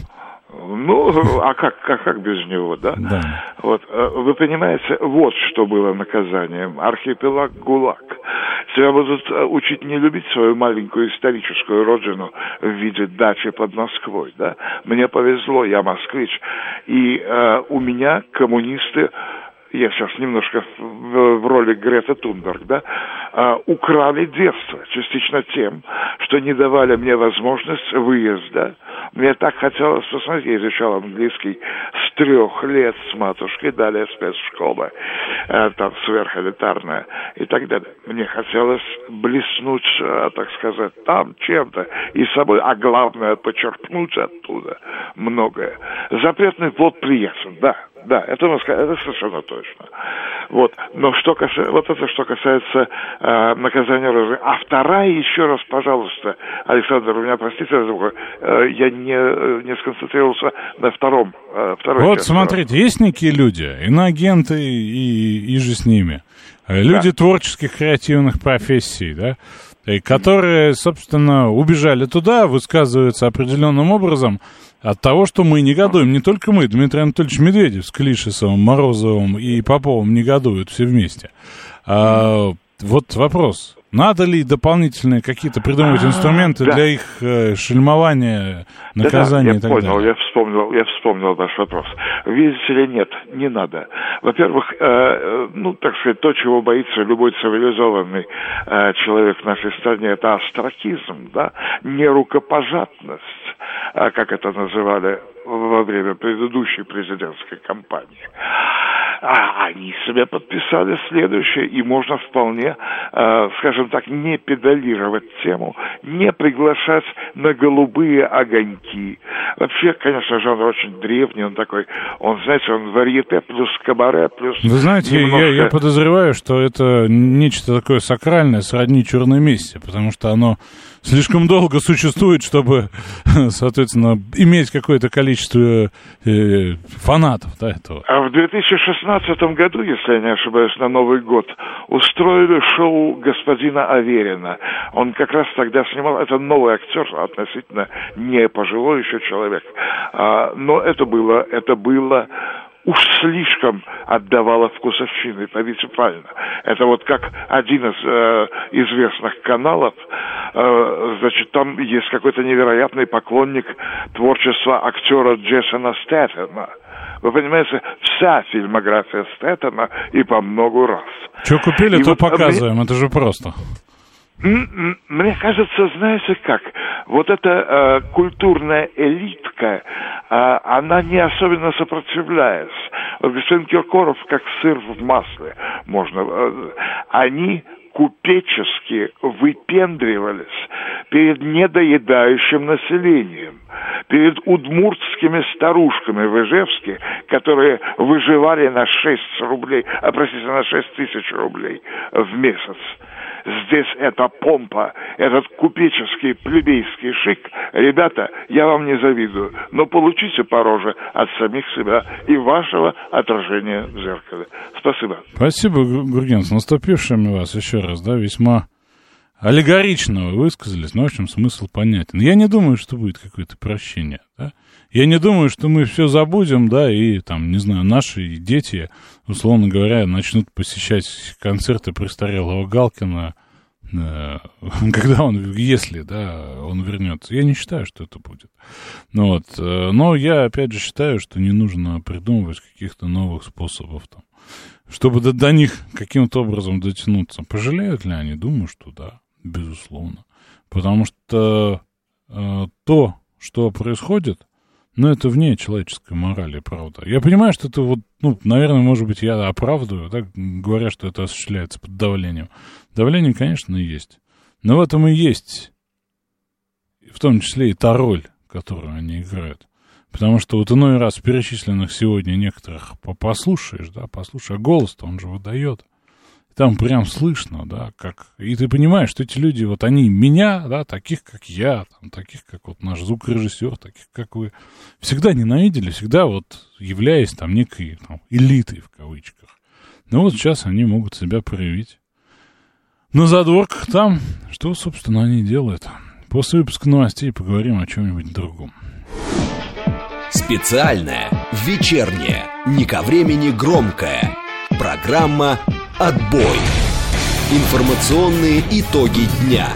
[SPEAKER 6] А как без него, да?
[SPEAKER 2] Да.
[SPEAKER 6] Вот, вы понимаете, вот что было наказанием. Архипелаг ГУЛАГ. Тебя будут учить не любить свою маленькую историческую родину в виде дачи под Москвой, да? Мне повезло, я москвич. И у меня коммунисты, я сейчас немножко в роли Грета Тунберг, да, украли детство, частично тем, что не давали мне возможность выезда. Мне так хотелось посмотреть, я изучал английский с 3 лет с матушкой, далее спецшкола, там сверхэлитарная и так далее. Мне хотелось блеснуть, так сказать, там чем-то и собой, а главное почерпнуть оттуда многое. Запретный плод приятен, да, это совершенно точно. Вот. Но что касается наказания Родины. А вторая, еще раз, пожалуйста, Александр, вы меня простите, я не сконцентрировался на второй
[SPEAKER 2] Вот части. Смотрите, есть некие люди, иноагенты и же с ними. Люди творческих, креативных профессий, да, которые, собственно, убежали туда, высказываются определенным образом от того, что мы негодуем. Не только мы, Дмитрий Анатольевич Медведев с Клишесовым, Морозовым и Поповым негодуют все вместе. Вот вопрос. Надо ли дополнительные какие-то придумывать инструменты для их шельмования, наказания и так далее?
[SPEAKER 6] Я вспомнил ваш вопрос. Видите ли, нет, не надо. Во-первых, так сказать, то, чего боится любой цивилизованный человек в нашей стране, это остракизм, да, нерукопожатность, как это называли во время предыдущей президентской кампании. Они себе подписали следующее, и можно вполне, скажем так, не педалировать тему, не приглашать на голубые огоньки. Вообще, конечно, жанр очень древний, он варьете плюс кабаре, плюс...
[SPEAKER 2] Вы знаете, я подозреваю, что это нечто такое сакральное, сродни черной мессе, потому что оно слишком долго существует, чтобы, соответственно, иметь какое-то количество фанатов, да, этого.
[SPEAKER 6] А в 2016 году, если я не ошибаюсь, на Новый год устроили шоу господина Аверина. Он как раз тогда снимал, это новый актер, относительно не пожилой еще человек. Но это было уж слишком отдавало вкусовщины, поймите правильно. Это вот как один из известных каналов, значит, там есть какой-то невероятный поклонник творчества актера Джейсона Стэтэма. Вы понимаете, вся фильмография Стэтэма и по много раз.
[SPEAKER 2] Что купили, то показываем, это же просто.
[SPEAKER 6] Мне кажется, знаете как, вот эта культурная элитка, она не особенно сопротивляется. Вот господин Киркоров, как сыр в масле, они купечески выпендривались перед недоедающим населением, перед удмуртскими старушками в Ижевске, которые выживали на 6 тысяч рублей в месяц. Здесь эта помпа, этот купеческий плебейский шик. Ребята, я вам не завидую, но получите по роже от самих себя и вашего отражения в зеркале. Спасибо.
[SPEAKER 2] Спасибо, Гурген, с наступившими вас еще раз, да, весьма аллегорично вы высказались, но в общем смысл понятен. Я не думаю, что будет какое-то прощение, да. Я не думаю, что мы все забудем, да, и там, не знаю, наши дети, условно говоря, начнут посещать концерты престарелого Галкина, когда если, да, он вернется. Я не считаю, что это будет. Вот. Но я, опять же, считаю, что не нужно придумывать каких-то новых способов, там, чтобы до них каким-то образом дотянуться. Пожалеют ли они? Думаю, что да, безусловно. Потому что то, что происходит, но это вне человеческой морали, правда. Я понимаю, что это вот, наверное, может быть, я оправдываю, так, говоря, что это осуществляется под давлением. Давление, конечно, есть. Но в этом и есть, в том числе и та роль, которую они играют. Потому что вот иной раз перечисленных сегодня некоторых послушаешь, а голос-то он же выдает. Там прям слышно, да, как... И ты понимаешь, что эти люди, вот они меня, да, таких, как я, там, таких, как вот наш звукорежиссер, таких, как вы, всегда ненавидели, всегда вот являясь там некой там, элитой, в кавычках. Но вот сейчас они могут себя проявить. На задворках там, что, собственно, они делают. После выпуска новостей поговорим о чем-нибудь другом.
[SPEAKER 1] Специальная, вечерняя, не ко времени громкая программа «Отбой». Информационные итоги дня.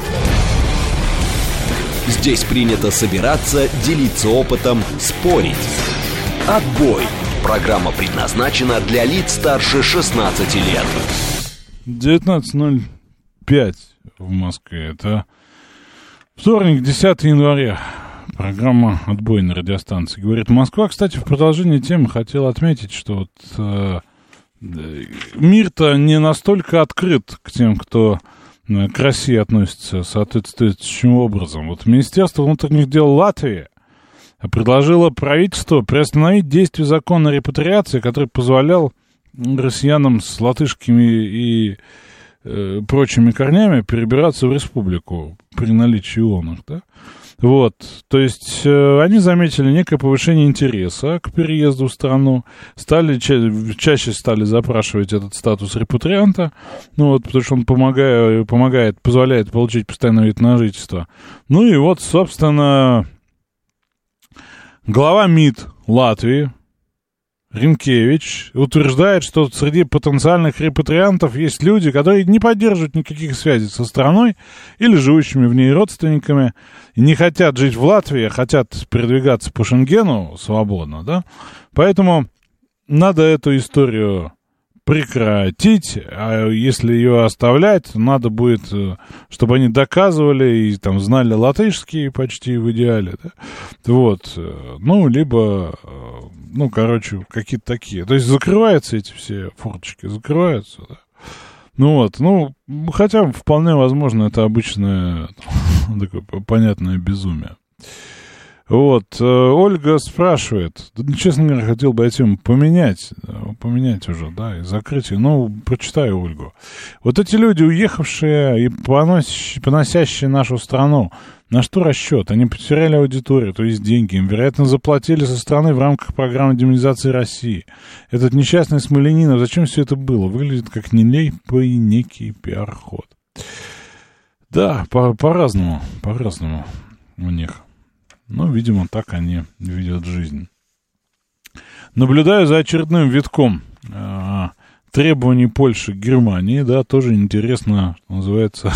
[SPEAKER 1] Здесь принято собираться, делиться опытом, спорить. «Отбой». Программа предназначена для лиц старше 16 лет.
[SPEAKER 2] 19:05 в Москве. Это вторник, 10 января. Программа «Отбой» на радиостанции. Говорит Москва. Кстати, в продолжении темы хотел отметить, что вот мир-то не настолько открыт к тем, кто к России относится соответствующим образом. Вот Министерство внутренних дел Латвии предложило правительству приостановить действие закона о репатриации, который позволял россиянам с латышскими и прочими корнями перебираться в республику при наличии ООН, да? Вот, то есть они заметили некое повышение интереса к переезду в страну, чаще стали запрашивать этот статус репатрианта, потому что он позволяет получить постоянный вид на жительство. Ну и вот, собственно, глава МИД Латвии Ринкевич утверждает, что среди потенциальных репатриантов есть люди, которые не поддерживают никаких связей со страной или живущими в ней родственниками, и не хотят жить в Латвии, а хотят передвигаться по Шенгену свободно, да? Поэтому надо эту историю прекратить, а если ее оставлять, надо будет, чтобы они доказывали и там знали латышский почти в идеале, да? Вот, либо, какие-то такие. То есть закрываются эти все форточки, закрываются, да? Хотя вполне возможно, это обычное такое понятное безумие. Вот, Ольга спрашивает, честно говоря, хотел бы этим поменять уже, да, и закрыть ее, прочитаю Ольгу. Вот эти люди, уехавшие и поносящие нашу страну, на что расчет? Они потеряли аудиторию, то есть деньги, им, вероятно, заплатили со стороны в рамках программы демонизации России. Этот несчастный Смоленинов, зачем все это было? Выглядит как нелепый некий пиар-ход. Да, по-разному у них. Видимо, так они видят жизнь. Наблюдаю за очередным витком требований Польши к Германии, да, тоже интересно, называется,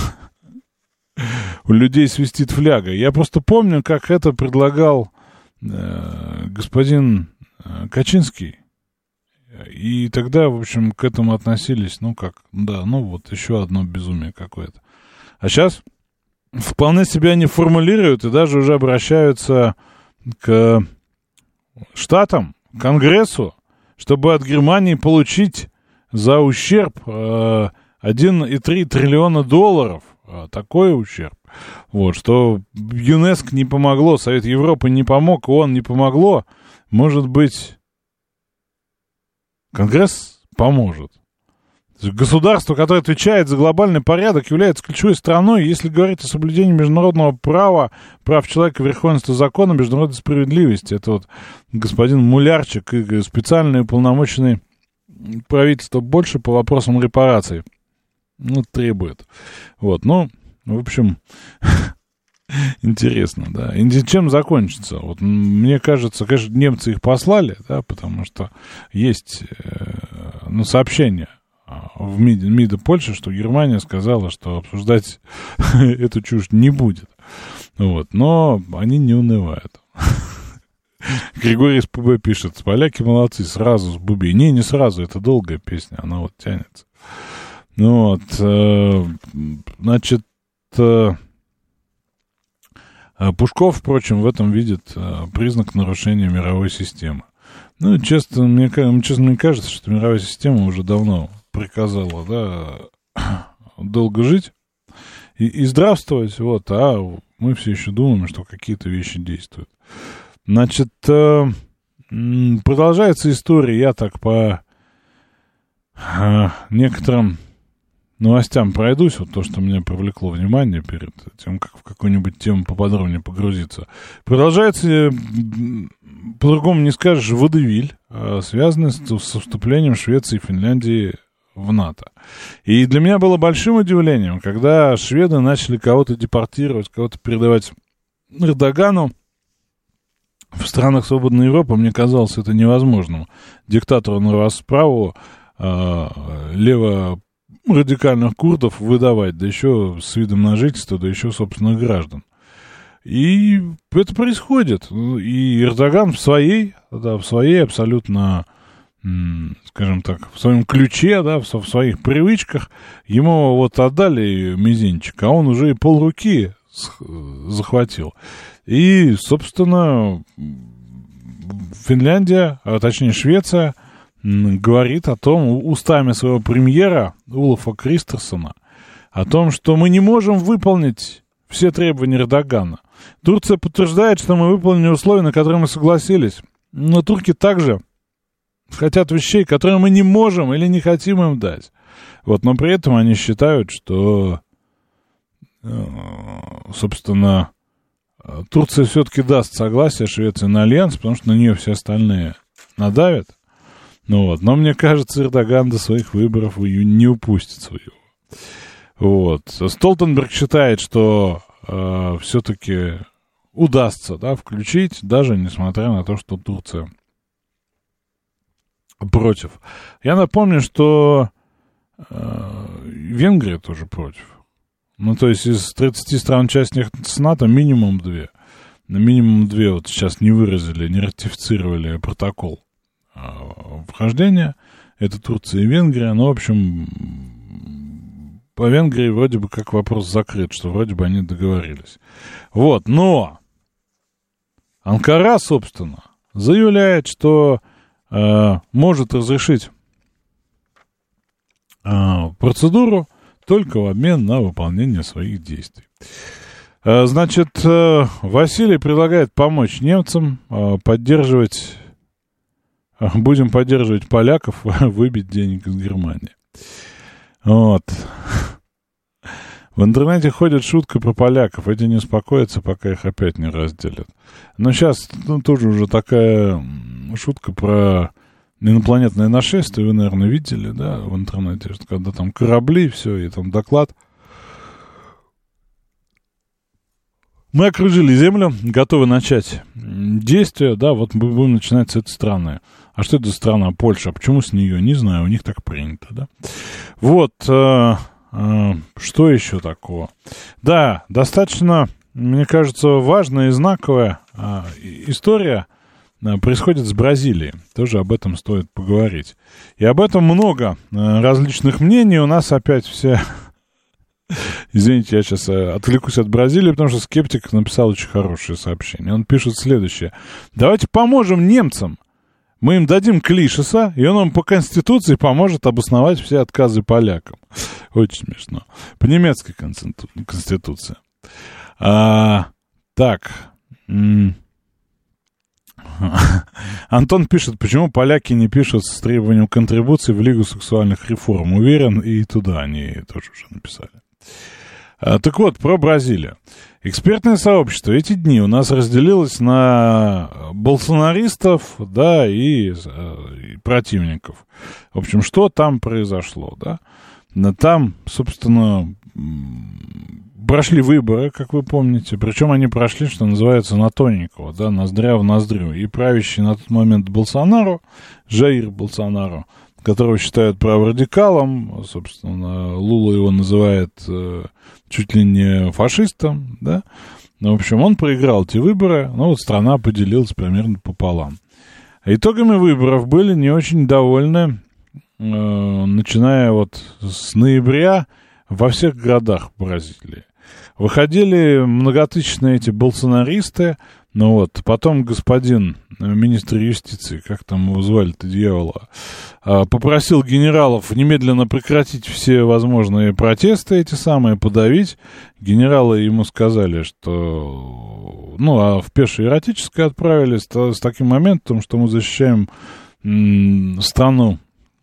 [SPEAKER 2] у людей свистит фляга. Я просто помню, как это предлагал господин Качинский. И тогда, в общем, к этому относились, вот еще одно безумие какое-то. А сейчас вполне себя не формулируют и даже уже обращаются к штатам, к Конгрессу, чтобы от Германии получить за ущерб 1,3 триллиона долларов. Такой ущерб. Вот, что ЮНЕСКО не помогло, Совет Европы не помог, ООН не помогло. Может быть, Конгресс поможет. Государство, которое отвечает за глобальный порядок, является ключевой страной, если говорить о соблюдении международного права, прав человека, верховенства закона, международной справедливости. Это вот господин Мулярчик и специальный уполномоченный правительства больше по вопросам репараций. Требует. Вот, в общем, интересно, да. И чем закончится? Вот мне кажется, конечно, немцы их послали, да, потому что есть, сообщение в МИДе Польши, что Германия сказала, что обсуждать эту чушь не будет. Вот, но они не унывают. Григорий из ПБ пишет: поляки молодцы, сразу с Буби. Не сразу, это долгая песня, она вот тянется. Значит, Пушков, впрочем, в этом видит признак нарушения мировой системы. Честно, мне кажется, что мировая система уже давно приказала, да, долго жить и здравствовать, вот, а мы все еще думаем, что какие-то вещи действуют. Значит, продолжается история, я так по некоторым новостям пройдусь, вот то, что меня привлекло внимание перед тем, как в какую-нибудь тему поподробнее погрузиться. Продолжается, по-другому не скажешь, водевиль, связанный со вступлением Швеции и Финляндии в НАТО. И для меня было большим удивлением, когда шведы начали кого-то депортировать, кого-то передавать Эрдогану. В странах свободной Европы мне казалось это невозможным. Диктатору на расправу лево-радикальных курдов выдавать, да еще с видом на жительство, да еще собственных граждан. И это происходит. И Эрдоган в своей абсолютно, скажем так, в своем ключе, да, в своих привычках, ему вот отдали мизинчик, а он уже и полруки захватил. И, собственно, Финляндия, а точнее Швеция, говорит о том, устами своего премьера Улафа Кристерсона, о том, что мы не можем выполнить все требования Эрдогана. Турция подтверждает, что мы выполнили условия, на которые мы согласились. Но турки также хотят вещей, которые мы не можем или не хотим им дать. Вот, но при этом они считают, что, собственно, Турция все-таки даст согласие Швеции на альянс, потому что на нее все остальные надавят. Но мне кажется, Эрдоган до своих выборов в июне не упустит своего. Вот. Столтенберг считает, что все-таки удастся, да, включить, даже несмотря на то, что Турция против. Я напомню, что Венгрия тоже против. То есть из 30 стран-участников НАТО минимум 2. Минимум 2 вот сейчас не выразили, не ратифицировали протокол вхождения. Это Турция и Венгрия. В общем, по Венгрии вроде бы как вопрос закрыт, что вроде бы они договорились. Вот, но Анкара, собственно, заявляет, что может разрешить процедуру только в обмен на выполнение своих действий. Значит, Василий предлагает помочь немцам будем поддерживать поляков, выбить денег из Германии. Вот. В интернете ходит шутка про поляков. Эти не успокоятся, пока их опять не разделят. Но сейчас тоже уже такая шутка про инопланетное нашествие. Вы, наверное, видели, да, в интернете, что когда там корабли, все, и там доклад. Мы окружили Землю, готовы начать действия, да, вот мы будем начинать с этой страны. А что это за страна? Польша. А почему с нее? Не знаю, у них так принято, да. Вот, что еще такого? Да, достаточно, мне кажется, важная и знаковая история происходит с Бразилией. Тоже об этом стоит поговорить. И об этом много различных мнений. У нас опять все... Извините, я сейчас отвлекусь от Бразилии, потому что скептик написал очень хорошее сообщение. Он пишет следующее. Давайте поможем немцам. Мы им дадим Клишеса, и он нам по Конституции поможет обосновать все отказы полякам. Очень смешно. По немецкой Конституции. Так. Антон пишет, почему поляки не пишут с требованием контрибуции в Лигу сексуальных реформ. Уверен, и туда они тоже уже написали. Так вот, про Бразилию. Экспертное сообщество эти дни у нас разделилось на болсонаристов, да, и противников. В общем, что там произошло, да? Там, собственно, прошли выборы, как вы помните, причем они прошли, что называется, на тоненького, да, ноздря в ноздрю. И правящий на тот момент Болсонару, Жаир Болсонару, которого считают праворадикалом, собственно, Лула его называет чуть ли не фашистом, да, ну, в общем, он проиграл эти выборы, но вот страна поделилась примерно пополам. Итогами выборов были не очень довольны, начиная вот с ноября во всех городах Бразилии. Выходили многотысячные эти болсонаристы, ну вот, потом господин министр юстиции, как там его звали-то, дьявола, попросил генералов немедленно прекратить все возможные протесты эти самые, подавить. Генералы ему сказали, что, ну, а в пешеэротическое отправились с таким моментом, что мы защищаем страну,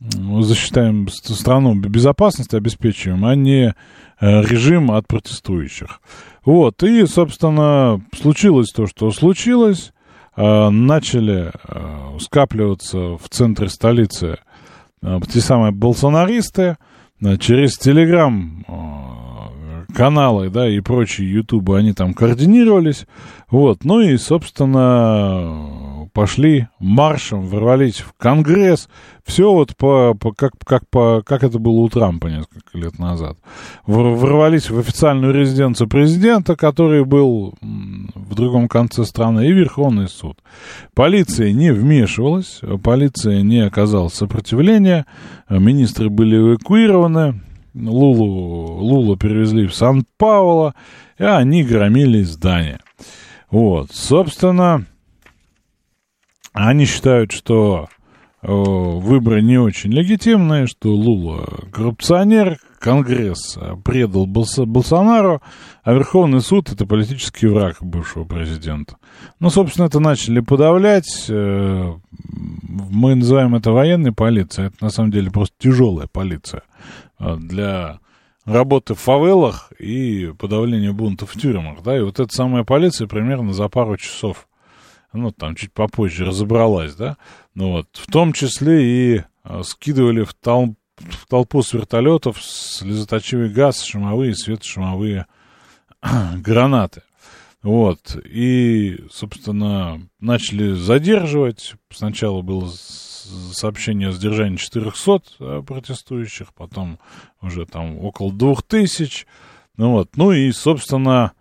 [SPEAKER 2] безопасность обеспечиваем, а не режим от протестующих. Вот, и, собственно, случилось то, что случилось. Начали скапливаться в центре столицы те самые болсонаристы. Через телеграм-каналы, да, и прочие ютубы они там координировались. Вот, ну и, собственно, пошли маршем, ворвались в Конгресс. Все вот как это было у Трампа несколько лет назад. Ворвались в официальную резиденцию президента, который был в другом конце страны, и Верховный суд. Полиция не вмешивалась, полиция не оказала сопротивления, министры были эвакуированы, Лулу перевезли в Сан-Пауло, и они громили здание. Вот, собственно, они считают, что выборы не очень легитимные, что Лула коррупционер, Конгресс предал Болсонару, а Верховный суд — это политический враг бывшего президента. Ну, собственно, это начали подавлять. Мы называем это военной полицией. Это, на самом деле, просто тяжелая полиция для работы в фавелах и подавления бунтов в тюрьмах. Да? И вот эта самая полиция примерно за пару часов, ну, там, чуть попозже разобралась, да, ну, вот, в том числе и скидывали в толпу с вертолетов слезоточивый газ, шумовые и светошумовые гранаты, вот, и, собственно, начали задерживать. Сначала было сообщение о задержании 400 протестующих, потом уже там около 2000, ну, вот, ну, и, собственно,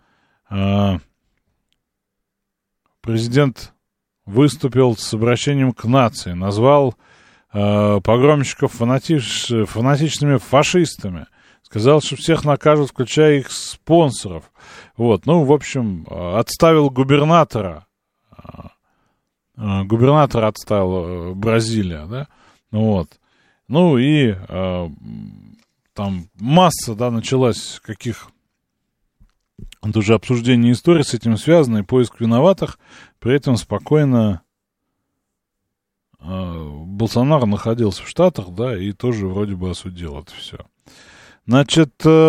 [SPEAKER 2] президент выступил с обращением к нации, назвал погромщиков фанатичными фашистами, сказал, что всех накажут, включая их спонсоров. Вот, ну, в общем, отставил губернатора. Губернатор отставил Бразилия, да, вот. Ну, и там масса, да, началась каких... Это уже обсуждение истории с этим связано, и поиск виноватых. При этом спокойно Болсонaro находился в Штатах, да, и тоже вроде бы осудил это все. Значит,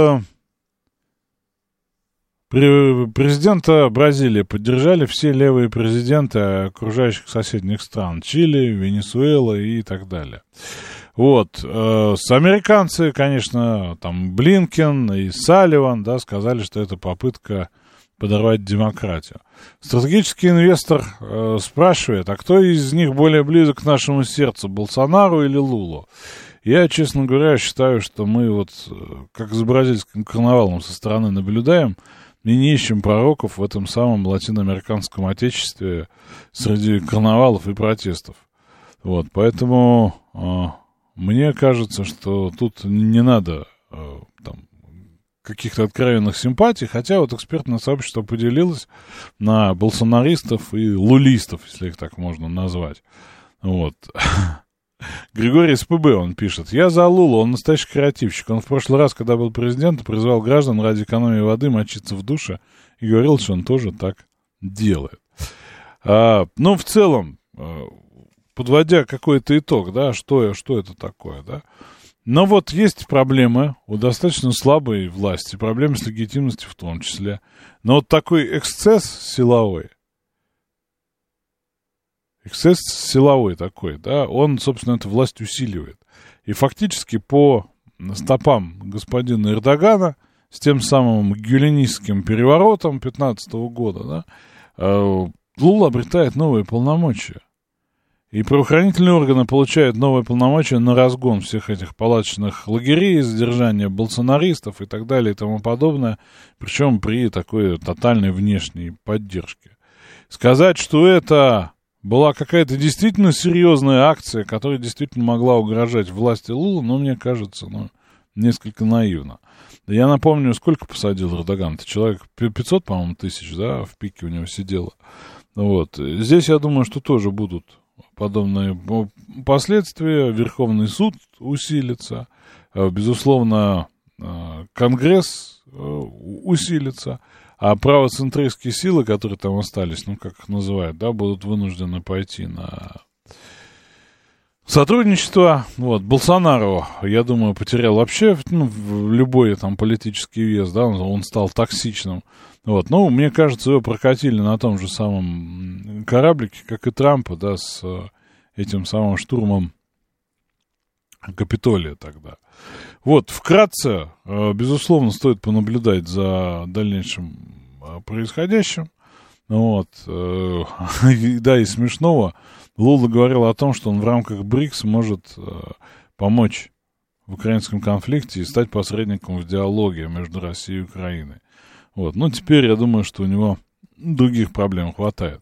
[SPEAKER 2] президента Бразилии поддержали все левые президенты окружающих соседних стран. Чили, Венесуэла и так далее. Вот, американцы, конечно, там Блинкен и Салливан, да, сказали, что это попытка подорвать демократию. Стратегический инвестор спрашивает, а кто из них более близок к нашему сердцу, Болсонару или Лулу? Я, честно говоря, считаю, что мы вот, как за бразильским карнавалом со стороны наблюдаем, и не ищем пророков в этом самом латиноамериканском отечестве среди карнавалов и протестов. Вот, поэтому мне кажется, что тут не надо там каких-то откровенных симпатий, хотя вот экспертное сообщество поделилось на болсонаристов и лулистов, если их так можно назвать. Вот. Григорий СПБ, он пишет: я за Лулу, он настоящий креативщик. Он в прошлый раз, когда был президентом, призвал граждан ради экономии воды мочиться в душе и говорил, что он тоже так делает. Ну, в целом, подводя какой-то итог, да, что это такое, да. Но вот есть проблемы у достаточно слабой власти, проблемы с легитимностью в том числе. Но вот такой эксцесс силовой такой, да, он, собственно, эту власть усиливает. И фактически по стопам господина Эрдогана с тем самым гюленистским переворотом 15 года, да, Лула обретает новые полномочия. И правоохранительные органы получают новые полномочия на разгон всех этих палаточных лагерей, задержание болсонаристов и так далее и тому подобное, причем при такой тотальной внешней поддержке. Сказать, что это была какая-то действительно серьезная акция, которая действительно могла угрожать власти Лулы, но мне кажется, несколько наивно. Я напомню, сколько посадил Эрдоган? Это человек 500, по-моему, тысяч, да, в пике у него сидело. Вот. Здесь, я думаю, что тоже будут подобные последствия. Верховный суд усилится, безусловно, Конгресс усилится, а правоцентристские силы, которые там остались, как их называют, да, будут вынуждены пойти на сотрудничество. Вот, Болсонaro, я думаю, потерял вообще любой там политический вес, да, он стал токсичным. Вот, мне кажется, его прокатили на том же самом кораблике, как и Трампа, да, с этим самым штурмом Капитолия тогда. Вот, вкратце, безусловно, стоит понаблюдать за дальнейшим происходящим. Вот, да, и смешного, Лула говорил о том, что он в рамках БРИКС может помочь в украинском конфликте и стать посредником в диалоге между Россией и Украиной. Вот, теперь я думаю, что у него других проблем хватает.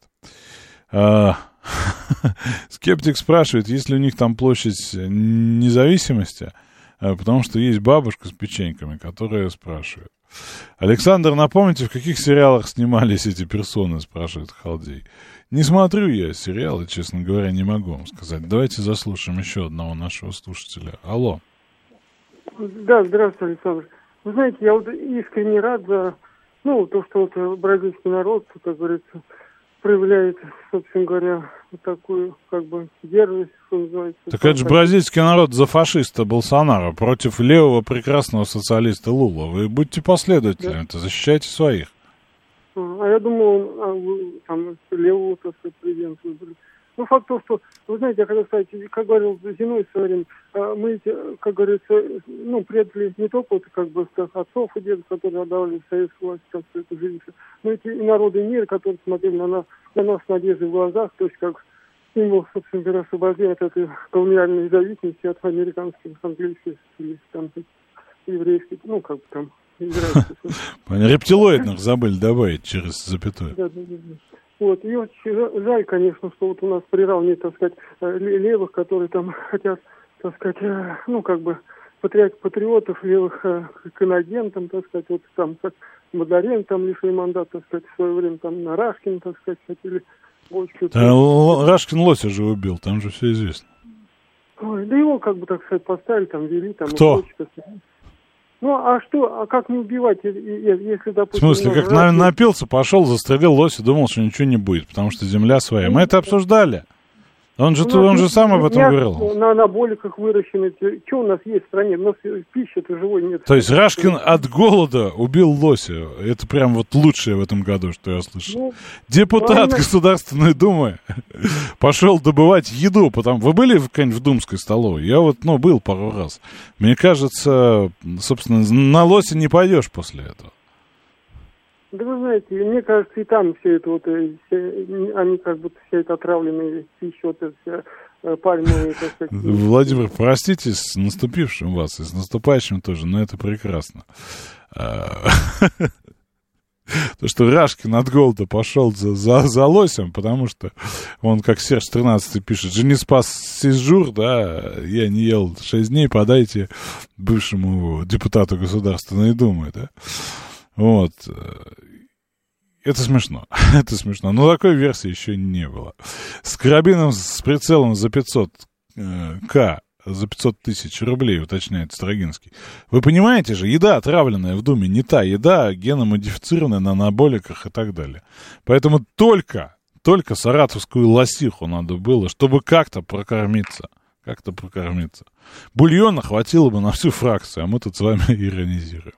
[SPEAKER 2] Скептик спрашивает, есть ли у них там площадь независимости, потому что есть бабушка с печеньками, которая спрашивает. Александр, напомните, в каких сериалах снимались эти персоны, спрашивает Халдей. Не смотрю я сериалы, честно говоря, не могу вам сказать. Давайте заслушаем еще одного нашего слушателя. Алло.
[SPEAKER 5] Да, здравствуйте, Александр. Вы знаете, я вот искренне рад за, то, что вот бразильский народ, как говорится, проявляет, собственно говоря, вот такую, дерзость, что называется.
[SPEAKER 2] Так это же бразильский народ за фашиста Болсонaro против левого прекрасного социалиста Лула. Вы будьте последовательны, да. Защищайте своих.
[SPEAKER 5] А я думал, там левого, так сказать, президента выбрали. Факт то, что, вы знаете, я когда, кстати, как говорил Зиной в свое время, мы, как говорится, предали не только отцов и дедов, которые отдавали советскую власть, как это жизнь, но эти и народы мира, которые смотрели на нас с надеждой в глазах, то есть как символ, собственно говоря, освобождения от этой колониальной зависимости от американских, английских или там еврейских, израильских.
[SPEAKER 2] Рептилоидных забыли добавить через запятую. Да.
[SPEAKER 5] Вот, и очень жаль, конечно, что вот у нас приравнивают, так сказать, левых, которые там хотят, так сказать, патриотов левых к инагентам, так сказать, вот там, как Мадорен там лишили мандата, так сказать, в свое время там на Рашкин, так сказать, хотели больше.
[SPEAKER 2] Рашкин лося же убил, там же все известно.
[SPEAKER 5] Ой, да его, так сказать, поставили, там, вели, там.
[SPEAKER 2] Кто?
[SPEAKER 5] А как не убивать, если, допустим...
[SPEAKER 2] В смысле, как напился, пошел, застрелил лося, думал, что ничего не будет, потому что земля своя. Мы это обсуждали. Он же сам об этом говорил.
[SPEAKER 5] На анаболиках выращены. Что у нас есть в стране? У нас пищи-то живой нет.
[SPEAKER 2] То есть Рашкин от голода убил лося. Это прям вот лучшее в этом году, что я слышал. Депутат Государственной Думы пошел добывать еду. Вы были в Думской столовой? Я был пару раз. Мне кажется, собственно, на лося не пойдешь после этого.
[SPEAKER 5] Да вы знаете, мне кажется, и там все это они как будто все это отравленные пищи, вот это все пальмовые, так сказать.
[SPEAKER 2] Владимир, простите, с наступившим вас, и с наступающим тоже, но это прекрасно. То, что Рашкин от голода пошел за лосем, потому что он, как Серж 13 пишет, же не спас сижур, да, я не ел 6 дней, подайте бывшему депутату Государственной Думы, да. Вот. Это смешно. Это смешно. Но такой версии еще не было. С карабином с прицелом за 500 за 500 тысяч рублей, уточняет Строгинский. Вы понимаете же, еда отравленная в Думе не та еда, геномодифицированная на анаболиках и так далее. Поэтому только саратовскую лосиху надо было, чтобы как-то прокормиться. Бульона хватило бы на всю фракцию, а мы тут с вами иронизируем.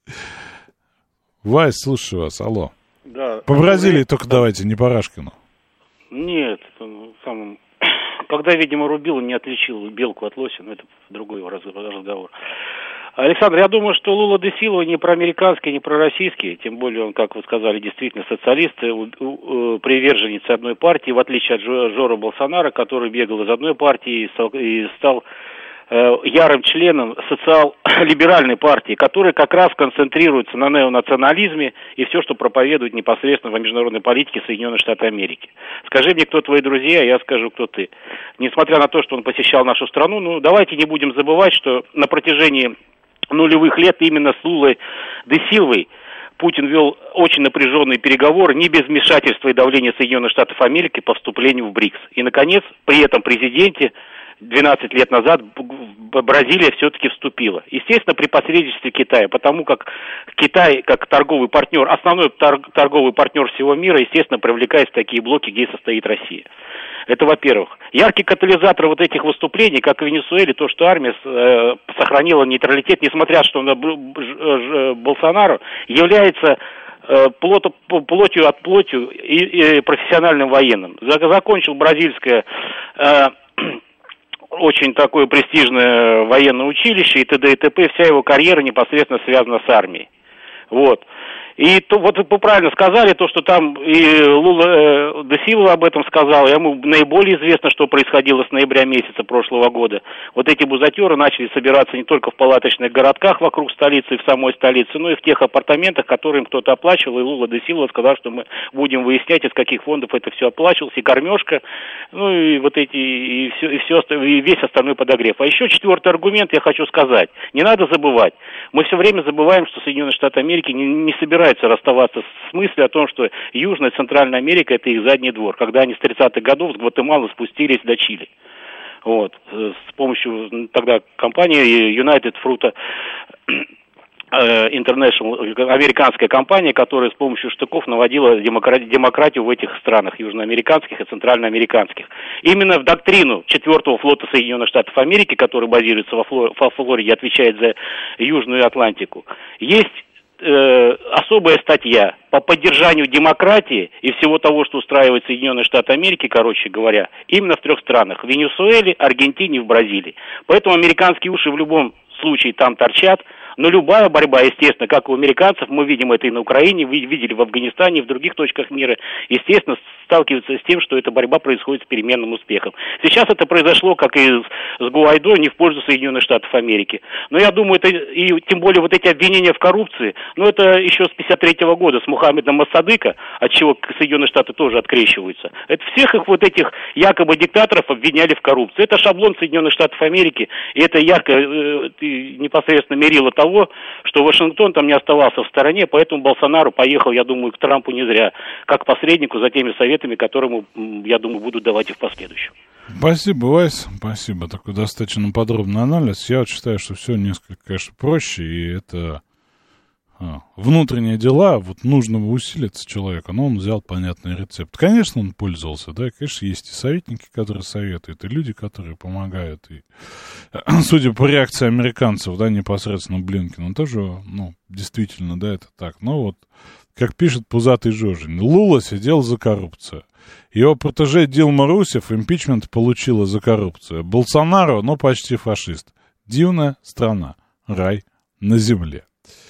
[SPEAKER 2] Вась, слушаю вас, алло.
[SPEAKER 4] Да.
[SPEAKER 2] По Бразилии только давайте, не по Рашкину.
[SPEAKER 4] Нет, когда, видимо, рубил, не отличил белку от лося, но это другой разговор. Александр, я думаю, что Лула де Силва не проамериканский, не пророссийский, тем более он, как вы сказали, действительно социалист, приверженец одной партии, в отличие от Жора Болсонaro, который бегал из одной партии и стал ярым членом социал-либеральной партии, которая как раз концентрируется на неонационализме и все, что проповедует непосредственно в международной политике Соединенных Штатов Америки. Скажи мне, кто твои друзья, я скажу, кто ты. Несмотря на то, что он посещал нашу страну, давайте не будем забывать, что на протяжении нулевых лет именно с Лулой де Силвой Путин вел очень напряженные переговоры, не без вмешательства и давления Соединенных Штатов Америки по вступлению в БРИКС. И, наконец, при этом президенте 12 лет назад Бразилия все-таки вступила. Естественно, при посредничестве Китая, потому как Китай, как торговый партнер, основной торговый партнер всего мира, естественно, привлекает в такие блоки, где состоит Россия. Это во-первых. Яркий катализатор вот этих выступлений, как в Венесуэле, то, что армия сохранила нейтралитет, несмотря на что на Болсонaro, является плотью от плотью и профессиональным военным. Закончил бразильское очень такое престижное военное училище и т.д. и т.п. Вся его карьера непосредственно связана с армией. Вот. И вот вы правильно сказали, то, что там и Лула де Силва об этом сказал, ему наиболее известно, что происходило с ноября месяца прошлого года. Вот эти бузатеры начали собираться не только в палаточных городках вокруг столицы и в самой столице, но и в тех апартаментах, которые им кто-то оплачивал, и Лула де Силва сказал, что мы будем выяснять, из каких фондов это все оплачивалось, и кормежка, и вот эти, и весь остальной подогрев. А еще четвертый аргумент я хочу сказать. Не надо забывать. Мы все время забываем, что Соединенные Штаты Америки не собираются расставаться с мыслью о том, что Южная и Центральная Америка – это их задний двор, когда они с 30-х годов с Гватемалы спустились до Чили. Вот. С помощью тогда компании United Fruit International, американская компания, которая с помощью штыков наводила демократию в этих странах, южноамериканских и центральноамериканских. Именно в доктрину 4-го флота Соединенных Штатов Америки, который базируется во Флориде, отвечает за Южную Атлантику, есть особая статья по поддержанию демократии и всего того, что устраивает Соединенные Штаты Америки, короче говоря, именно в 3 странах: в Венесуэле, Аргентине и в Бразилии. Поэтому американские уши в любом случае там торчат. Но любая борьба, естественно, как у американцев, мы видим это и на Украине, видели в Афганистане, и в других точках мира, естественно, сталкиваются с тем, что эта борьба происходит с переменным успехом. Сейчас это произошло, как и с Гуайдо, не в пользу Соединенных Штатов Америки. Но я думаю, это, и тем более вот эти обвинения в коррупции, это еще с 1953 года, с Мухаммедом Моссадыка, от чего Соединенные Штаты тоже открещиваются. Это всех их вот этих якобы диктаторов обвиняли в коррупции. Это шаблон Соединенных Штатов Америки, и это ярко непосредственно мерило того, что Вашингтон там не оставался в стороне, поэтому Болсонaro поехал, я думаю, к Трампу не зря, как посреднику за теми советами, которые, я думаю, будут давать и в последующем.
[SPEAKER 2] Спасибо, Вайс, спасибо. Такой достаточно подробный анализ. Я считаю, что все несколько, конечно, проще, и это внутренние дела, нужно усилиться человека, но он взял понятный рецепт. Конечно, он пользовался, да, конечно, есть и советники, которые советуют, и люди, которые помогают, и, судя по реакции американцев, да, непосредственно Блинкена, тоже, действительно, да, это так, но как пишет пузатый Жожин, Лула сидел за коррупцию. Его протеже Дилма Русев импичмент получила за коррупцию. Болсонaro, почти фашист. Дивная страна. Рай на земле.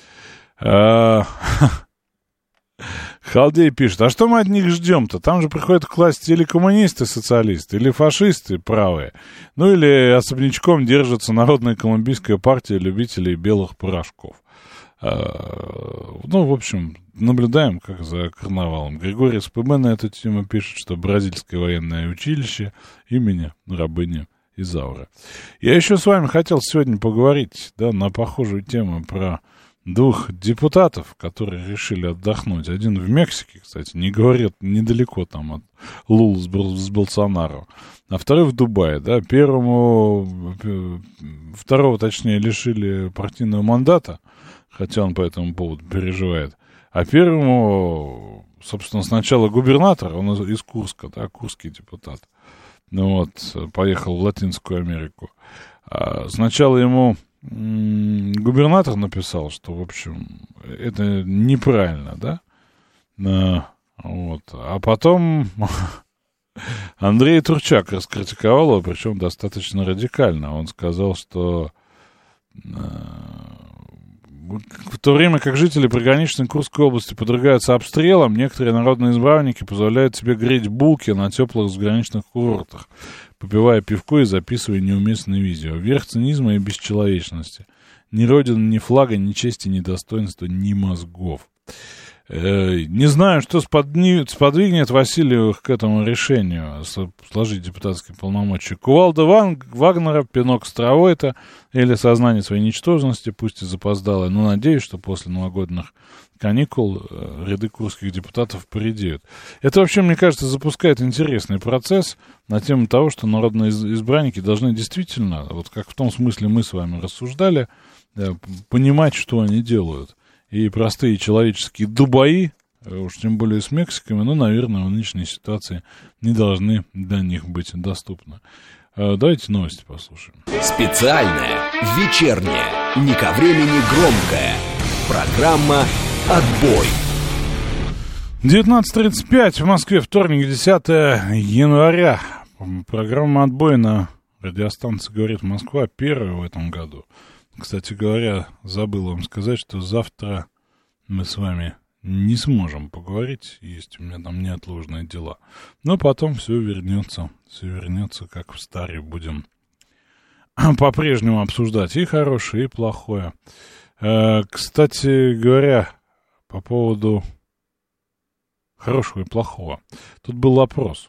[SPEAKER 2] Халдей пишет, а что мы от них ждем-то? Там же приходят к власти или коммунисты-социалисты, или фашисты правые, или особнячком держится Народная колумбийская партия любителей белых порошков. Ну, в общем, наблюдаем, как за карнавалом. Григорий СПБ на эту тему пишет, что бразильское военное училище имени рабыни Изауры. Я еще с вами хотел сегодня поговорить, да, на похожую тему про двух депутатов, которые решили отдохнуть. Один в Мексике, кстати, не говорят, недалеко там от Лулы с Болсонару, а второй в Дубае, да. Второго, точнее, лишили партийного мандата, хотя он по этому поводу переживает. А первому, собственно, сначала губернатор, он из Курска, да, курский депутат, ну вот, поехал в Латинскую Америку. А сначала ему губернатор написал, что, в общем, это неправильно, да? Вот. А потом Андрей Турчак раскритиковал его, причем достаточно радикально. Он сказал, что в то время как жители приграничной Курской области подвергаются обстрелам, некоторые народные избранники позволяют себе греть булки на теплых заграничных курортах, попивая пивко и записывая неуместные видео. Верх цинизма и бесчеловечности. Ни родины, ни флага, ни чести, ни достоинства, ни мозгов. Не знаю, что сподвигнет Васильевых к этому решению сложить депутатские полномочия. Кувалда Вагнера, пинок Старовойта или сознание своей ничтожности, пусть и запоздалое, но надеюсь, что после новогодних каникул ряды курских депутатов поредеют. Это вообще, мне кажется, запускает интересный процесс на тему того, что народные избранники должны действительно, вот как в том смысле мы с вами рассуждали, понимать, что они делают. И простые человеческие дубаи, уж тем более с Мексиками, ну, наверное, в нынешней ситуации не должны для них быть доступны. Давайте новости послушаем.
[SPEAKER 1] Специальная, вечерняя, не ко времени громкая. Программа «Отбой».
[SPEAKER 2] 19:35 в Москве, вторник, 10 января. Программа «Отбой» на радиостанции «Говорит Москва» первая в этом году. Кстати говоря, забыл вам сказать, что завтра мы с вами не сможем поговорить, есть у меня там неотложные дела. Но потом все вернется, как в старе, будем по-прежнему обсуждать и хорошее, и плохое. Кстати говоря, по поводу хорошего и плохого, тут был опрос,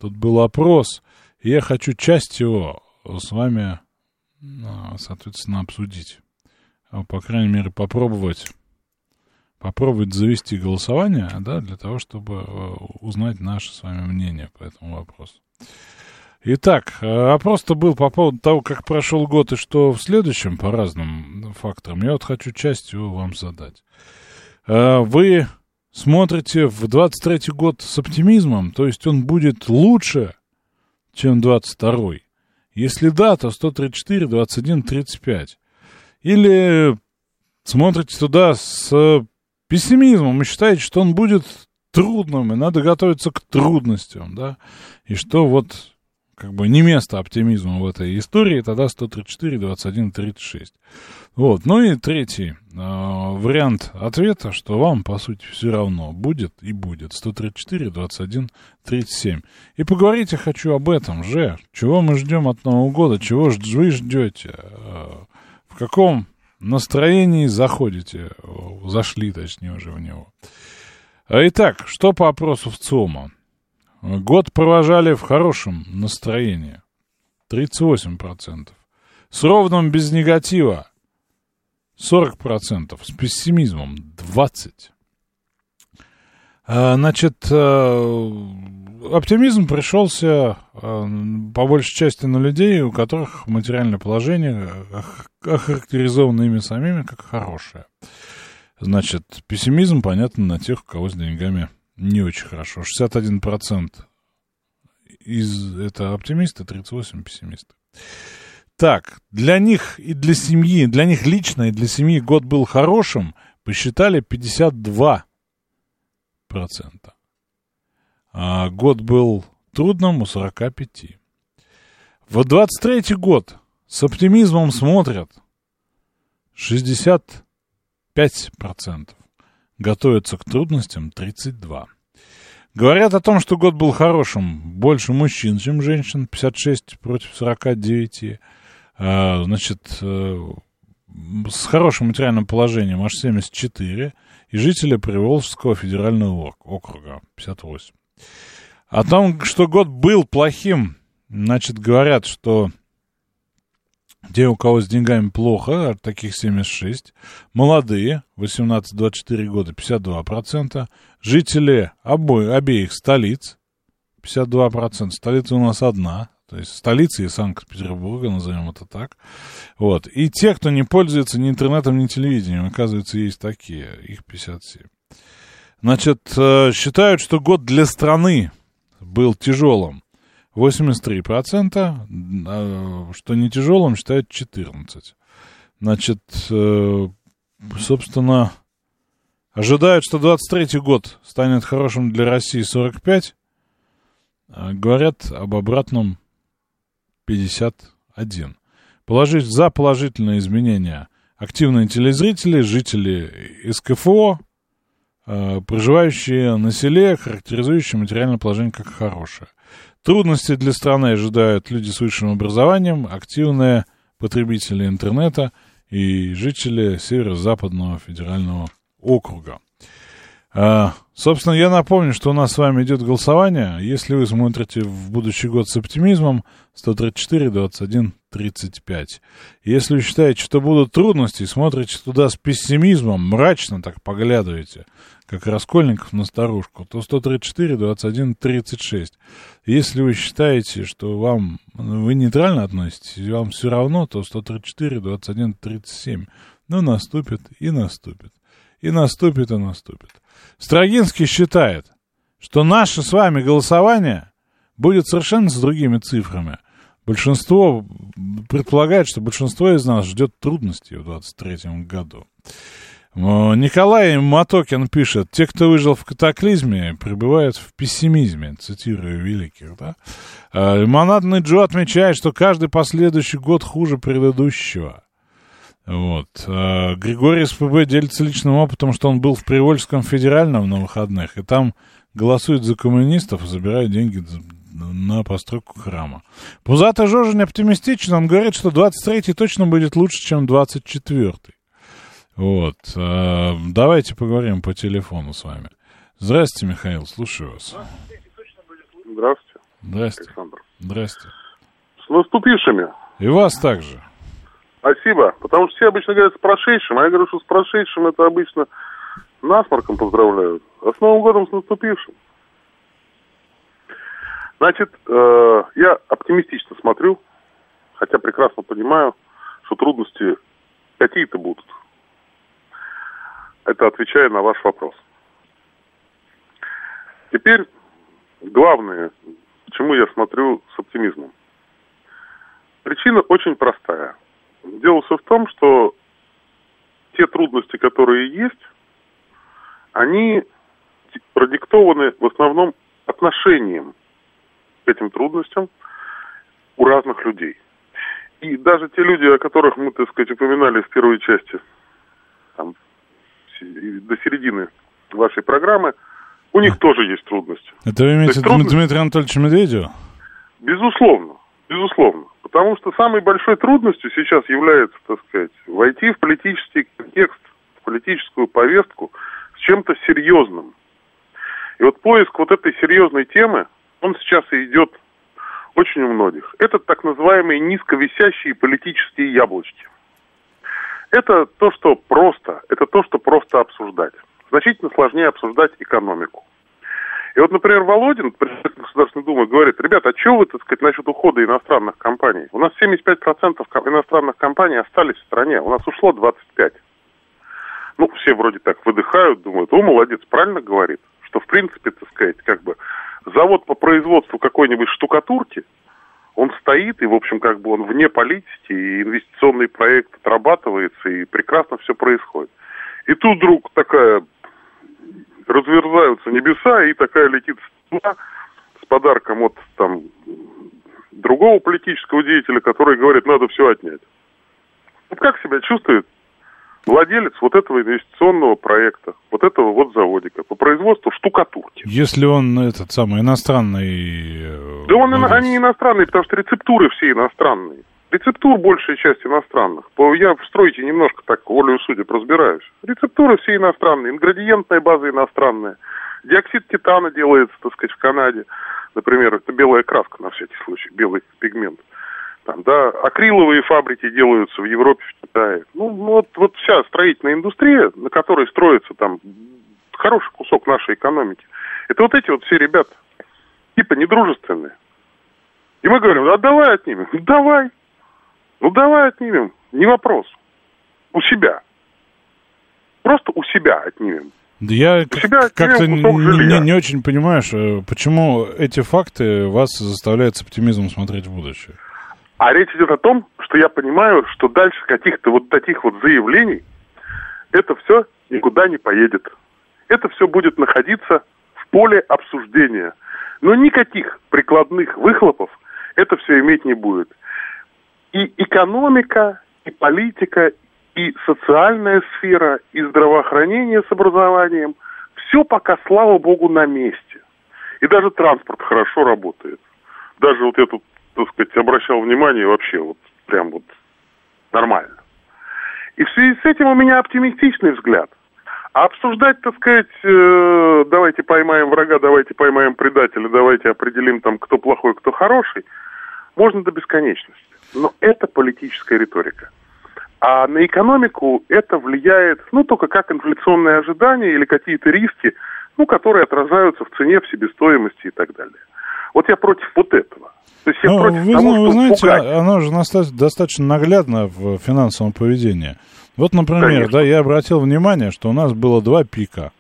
[SPEAKER 2] и я хочу часть его с вами, соответственно, обсудить. По крайней мере, попробовать завести голосование, да, для того, чтобы узнать наше с вами мнение по этому вопросу. Итак, опрос-то был по поводу того, как прошел год и что в следующем по разным факторам. Я вот хочу часть его вам задать. Вы смотрите в 23-й год с оптимизмом, то есть он будет лучше, чем 22-й? Если да, то 134, 21, 35. Или смотрите туда с пессимизмом и считаете, что он будет трудным, и надо готовиться к трудностям, да, и что вот как бы не место оптимизму в этой истории, тогда 134, 21, 36. Вот, ну и третий вариант ответа, что вам, по сути, все равно будет и будет 134, 21, 37. И поговорить я хочу об этом же. Чего мы ждем от Нового года, чего вы ждете, в каком настроении зашли, точнее, уже в него. Итак, что по опросу ВЦИОМа? Год провожали в хорошем настроении 38%, с ровным без негатива 40%, с пессимизмом 20%. Значит, оптимизм пришелся по большей части на людей, у которых материальное положение охарактеризовано ими самими как хорошее. Значит, пессимизм, понятно, на тех, у кого с деньгами не очень хорошо. 61% это оптимисты, 38% пессимисты. Так, для них и для семьи, для них лично и для семьи год был хорошим, посчитали 52%. А год был трудным у 45%. В 23-й год с оптимизмом смотрят 65%. Готовятся к трудностям 32%. Говорят о том, что год был хорошим, больше мужчин, чем женщин, 56 против 49. Значит, с хорошим материальным положением аж 74, и жители Приволжского федерального округа 58. О том, что год был плохим, значит, говорят, что те, у кого с деньгами плохо, таких 76, молодые, 18-24 года, 52%, жители обеих столиц, 52%, столица у нас одна, то есть столица и Санкт-Петербурга, назовем это так. Вот. И те, кто не пользуется ни интернетом, ни телевидением, оказывается, есть такие, их 57. Значит, считают, что год для страны был тяжелым 83%, что не тяжелым считают 14%. Значит, собственно, ожидают, что 23-й год станет хорошим для России 45%, говорят об обратном 51. За положительные изменения активные телезрители, жители СКФО, проживающие на селе, характеризующие материальное положение как хорошее. Трудности для страны ожидают люди с высшим образованием, активные потребители интернета и жители Северо-Западного федерального округа. Собственно, я напомню, что у нас с вами идет голосование. Если вы смотрите в будущий год с оптимизмом, 134, 21, 35. Если вы считаете, что будут трудности, и смотрите туда с пессимизмом, мрачно так поглядываете, как Раскольников на старушку, то 134, 21, 36. Если вы считаете, что вы нейтрально относитесь, и вам все равно, то 134, 21, 37. Но наступит и наступит. И наступит, и наступит. Строгинский считает, что наше с вами голосование будет совершенно с другими цифрами. Большинство предполагает, что большинство из нас ждет трудностей в 2023 году. Николай Матокин пишет: те, кто выжил в катаклизме, пребывают в пессимизме, цитирую великих. Да? Лимонадный Джо отмечает, что каждый последующий год хуже предыдущего. Вот. Григорий СПБ делится личным опытом, что он был в Привольском федеральном на выходных, и там голосуют за коммунистов и забирают деньги на постройку храма. Пузатый Жожин оптимистичен, он говорит, что 23-й точно будет лучше, чем 24-й. Вот. Давайте поговорим по телефону с вами. Здравствуйте, Михаил, слушаю вас.
[SPEAKER 7] Здравствуйте.
[SPEAKER 2] Здравствуйте.
[SPEAKER 7] Александр.
[SPEAKER 2] Здравствуйте.
[SPEAKER 7] С наступившими.
[SPEAKER 2] И вас также.
[SPEAKER 7] Спасибо. Потому что все обычно говорят с прошедшим, а я говорю, что с прошедшим это обычно насморком поздравляют. А с Новым годом, с наступившим. Значит, я оптимистично смотрю, хотя прекрасно понимаю, что трудности какие-то будут. Это отвечая на ваш вопрос. Теперь главное, почему я смотрю с оптимизмом. Причина очень простая. Дело все в том, что те трудности, которые есть, они продиктованы в основном отношением к этим трудностям у разных людей. И даже те люди, о которых мы, так сказать, упоминали в первой части, там, до середины вашей программы, у них тоже есть трудности.
[SPEAKER 2] Это вы имеете в виду Дмитрия Анатольевича Медведева?
[SPEAKER 7] Безусловно, безусловно. Потому что самой большой трудностью сейчас является, так сказать, войти в политический контекст, в политическую повестку с чем-то серьезным. И вот поиск вот этой серьезной темы, он сейчас и идет очень у многих. Это так называемые низковисящие политические яблочки. Это то, что просто обсуждать. Значительно сложнее обсуждать экономику. И вот, например, Володин, председатель Государственной Думы, говорит: ребята, а что вы, так сказать, насчет ухода иностранных компаний? У нас 75% иностранных компаний остались в стране, у нас ушло 25%. Ну, все вроде так выдыхают, думают: о, молодец, правильно говорит, что, в принципе, так сказать, как бы завод по производству какой-нибудь штукатурки, он стоит, и, в общем, как бы он вне политики, и инвестиционный проект отрабатывается, и прекрасно все происходит. И тут вдруг такая... разверзаются небеса, и такая летит стрела с подарком от там другого политического деятеля, который говорит: надо все отнять. Вот как себя чувствует владелец вот этого инвестиционного проекта, вот этого вот заводика по производству штукатурки?
[SPEAKER 2] Если он иностранный...
[SPEAKER 7] Да они иностранные, потому что рецептуры все иностранные. Рецептур большая часть иностранных. Я в стройке немножко так волею судеб разбираюсь. Рецептуры все иностранные, ингредиентная база иностранная. Диоксид титана делается, так сказать, в Канаде. Например, это белая краска на всякий случай, белый пигмент. Там, да, акриловые фабрики делаются в Европе, в Китае. Ну, вот вся строительная индустрия, на которой строится там хороший кусок нашей экономики, это вот эти вот все ребята, типа недружественные. И мы говорим, давай отнимем. Давай отнимем, не вопрос. У себя. Просто у себя отнимем.
[SPEAKER 2] Да я как-то не очень понимаю, почему эти факты вас заставляют с оптимизмом смотреть в будущее.
[SPEAKER 7] А речь идет о том, что я понимаю, что дальше каких-то вот таких вот заявлений это все никуда не поедет. Это все будет находиться в поле обсуждения. Но никаких прикладных выхлопов это все иметь не будет. И экономика, и политика, и социальная сфера, и здравоохранение с образованием, все пока, слава богу, на месте. И даже транспорт хорошо работает. Даже вот я тут, так сказать, обращал внимание вообще вот прям вот нормально. И в связи с этим у меня оптимистичный взгляд. А обсуждать, так сказать, давайте поймаем врага, давайте поймаем предателя, давайте определим там, кто плохой, кто хороший, можно до бесконечности. Но это политическая риторика. А на экономику это влияет, только как инфляционные ожидания или какие-то риски, которые отражаются в цене, в себестоимости и так далее. Вот я против вот этого. То есть я против того,
[SPEAKER 2] вы знаете,
[SPEAKER 7] пугать.
[SPEAKER 2] Оно же достаточно наглядно в финансовом поведении. Вот, например, я обратил внимание, что у нас было 2 пика.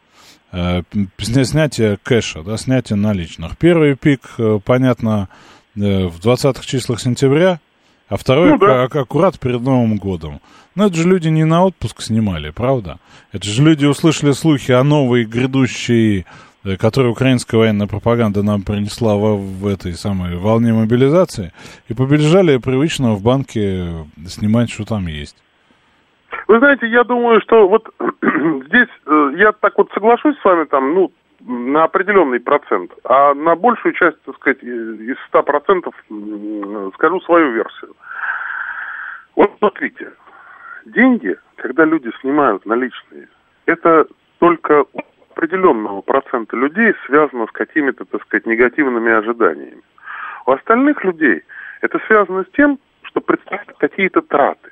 [SPEAKER 2] Снятие кэша, снятие наличных. Первый пик, понятно, в 20-х числах сентября, а второй аккурат перед Новым годом. Но это же люди не на отпуск снимали, правда? Это же люди услышали слухи о новой грядущей, которую украинская военная пропаганда нам принесла в этой самой волне мобилизации, и побежали привычно в банке снимать, что там есть.
[SPEAKER 7] Вы знаете, я думаю, что вот здесь я так вот соглашусь с вами там, на определенный процент, а на большую часть, так сказать, из 100% скажу свою версию. Вот смотрите, деньги, когда люди снимают наличные, это только у определенного процента людей связано с какими-то, так сказать, негативными ожиданиями. У остальных людей это связано с тем, что предстоят какие-то траты.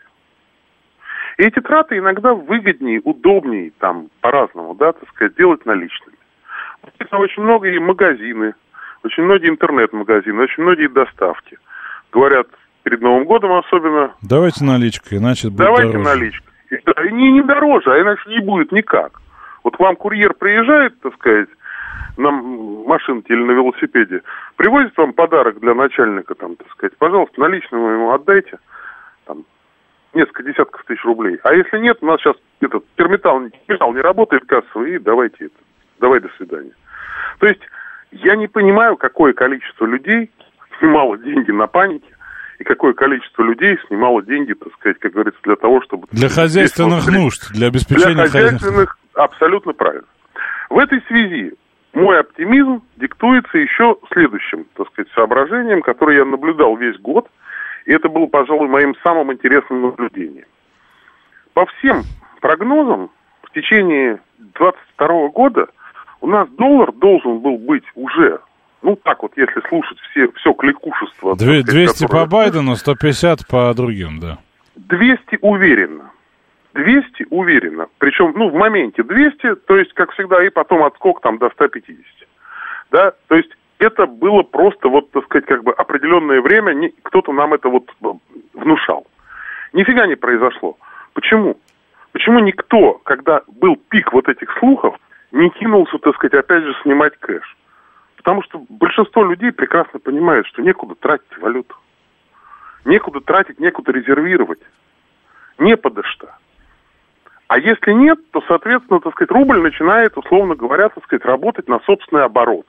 [SPEAKER 7] И эти траты иногда выгоднее, удобнее, там, по-разному, так сказать, делать наличными. Очень многие магазины, очень многие интернет-магазины, очень многие доставки говорят перед Новым годом особенно...
[SPEAKER 2] Давайте наличкой, иначе будет
[SPEAKER 7] давайте
[SPEAKER 2] дороже.
[SPEAKER 7] Наличкой. И не дороже, а иначе не будет никак. Вот к вам курьер приезжает, так сказать, на машинке или на велосипеде, привозит вам подарок для начальника, там, так сказать, пожалуйста, наличного ему отдайте, там, несколько десятков тысяч рублей. А если нет, у нас сейчас этот терминал не работает кассовый, и давай до свидания. То есть я не понимаю, какое количество людей снимало деньги на панике, и какое количество людей снимало деньги, так сказать, как говорится, для того, чтобы...
[SPEAKER 2] Для хозяйственных нужд, для обеспечения
[SPEAKER 7] для хозяйственных, абсолютно правильно. В этой связи мой оптимизм диктуется еще следующим, так сказать, соображением, которое я наблюдал весь год, и это было, пожалуй, моим самым интересным наблюдением. По всем прогнозам, в течение 2022 года у нас доллар должен был быть уже, так вот, если слушать все кликушество...
[SPEAKER 2] 200 которое... по Байдену, 150 по другим, да.
[SPEAKER 7] 200 уверенно. 200 уверенно. Причем, в моменте 200, то есть, как всегда, и потом отскок там до 150. Да, то есть, это было просто, вот, так сказать, как бы определенное время, кто-то нам это вот внушал. Нифига не произошло. Почему? Почему никто, когда был пик вот этих слухов, не кинулся, так сказать, опять же, снимать кэш? Потому что большинство людей прекрасно понимают, что некуда тратить валюту. Некуда тратить, некуда резервировать. Не подо что. А если нет, то, соответственно, так сказать, рубль начинает, условно говоря, так сказать, работать на собственный оборот.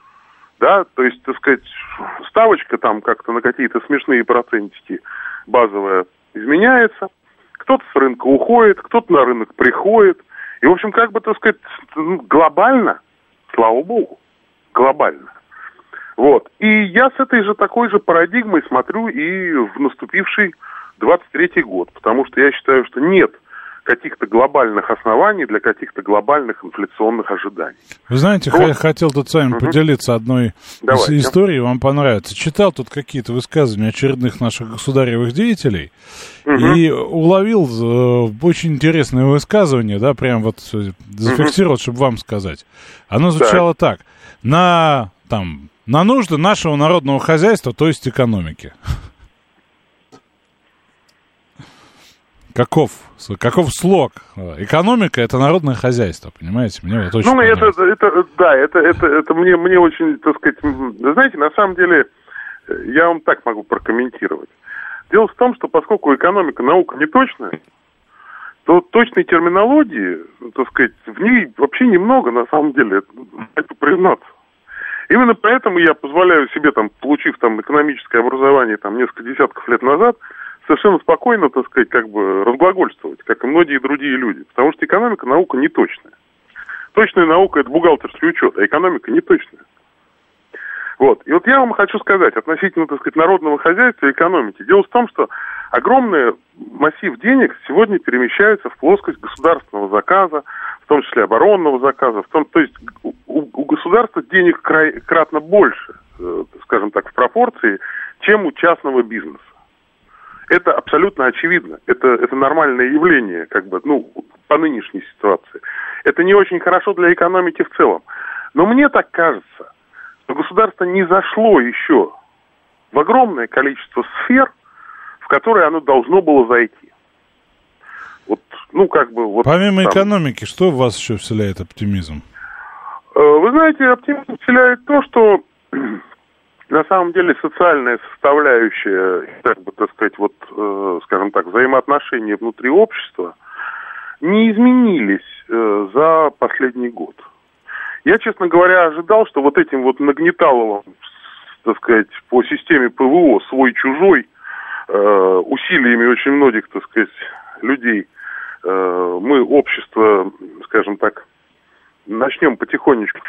[SPEAKER 7] Да, то есть, так сказать, ставочка там как-то на какие-то смешные процентики базовая изменяется. Кто-то с рынка уходит, кто-то на рынок приходит. И, в общем, как бы, так сказать, глобально, слава богу, глобально, Вот. И я с этой же такой же парадигмой смотрю и в наступивший 23-й год, потому что я считаю, что нет каких-то глобальных оснований для каких-то глобальных инфляционных ожиданий.
[SPEAKER 2] Вы знаете, хотел тут с вами поделиться одной историей, вам понравится. Читал тут какие-то высказывания очередных наших государевых деятелей и уловил очень интересное высказывание, да, прям вот зафиксировал, чтобы вам сказать. Оно звучало так. На нужды нашего народного хозяйства, то есть экономики. Каков слог? Экономика — это народное хозяйство, понимаете? Мне вот очень
[SPEAKER 7] это мне очень, так сказать, знаете, на самом деле, я вам так могу прокомментировать. Дело в том, что поскольку экономика наука не точная, то точной терминологии, так сказать, в ней вообще немного, на самом деле, это признаться. Именно поэтому я позволяю себе, получив экономическое образование несколько десятков лет назад, совершенно спокойно, так сказать, разглагольствовать, как и многие другие люди. Потому что экономика наука не точная. Точная наука — это бухгалтерский учет, а экономика не точная. Вот. И вот я вам хочу сказать относительно, так сказать, народного хозяйства и экономики. Дело в том, что огромный массив денег сегодня перемещается в плоскость государственного заказа, в том числе оборонного заказа. То есть у государства денег кратно больше, скажем так, в пропорции, чем у частного бизнеса. Это абсолютно очевидно. Это нормальное явление, по нынешней ситуации. Это не очень хорошо для экономики в целом. Но мне так кажется, что государство не зашло еще в огромное количество сфер, в которые оно должно было зайти.
[SPEAKER 2] Помимо экономики, что в вас еще вселяет оптимизм?
[SPEAKER 7] Вы знаете, оптимизм вселяет то, что на самом деле социальная составляющая, скажем так, взаимоотношения внутри общества не изменились за последний год. Я, честно говоря, ожидал, что этим нагнеталовым, так сказать, по системе ПВО свой-чужой, усилиями очень многих, так сказать, людей, мы общество, скажем так, начнем потихонечку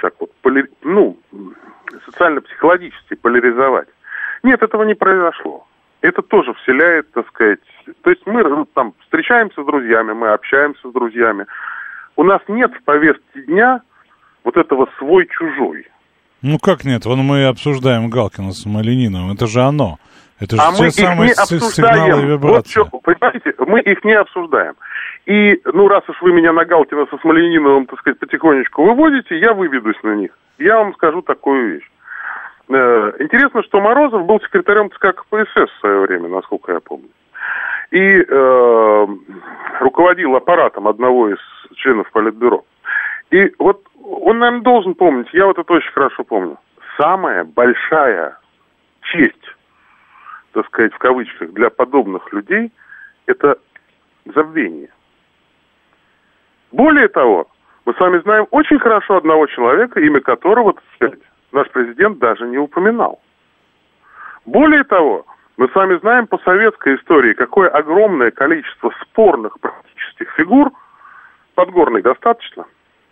[SPEAKER 7] социально-психологически поляризовать. Нет, этого не произошло. Это тоже вселяет, так сказать... То есть мы встречаемся с друзьями, мы общаемся с друзьями. У нас нет в повестке дня этого свой-чужой.
[SPEAKER 2] Ну как нет? Мы обсуждаем Галкина с Малининым. Это же оно. Это же
[SPEAKER 7] те самые сигналы и вибрации. Понимаете, мы их не обсуждаем. И, раз уж вы меня на Галкина со Смольяниновым, так сказать, потихонечку выводите, я выведусь на них. Я вам скажу такую вещь. Интересно, что Морозов был секретарем ЦК КПСС в свое время, насколько я помню. И руководил аппаратом одного из членов Политбюро. И он, наверное, должен помнить, я это очень хорошо помню. Самая большая честь, так сказать, в кавычках, для подобных людей — это забвение. Более того, мы с вами знаем очень хорошо одного человека, имя которого, так сказать, наш президент даже не упоминал. Более того, мы с вами знаем по советской истории, какое огромное количество спорных практических фигур, Подгорный достаточно,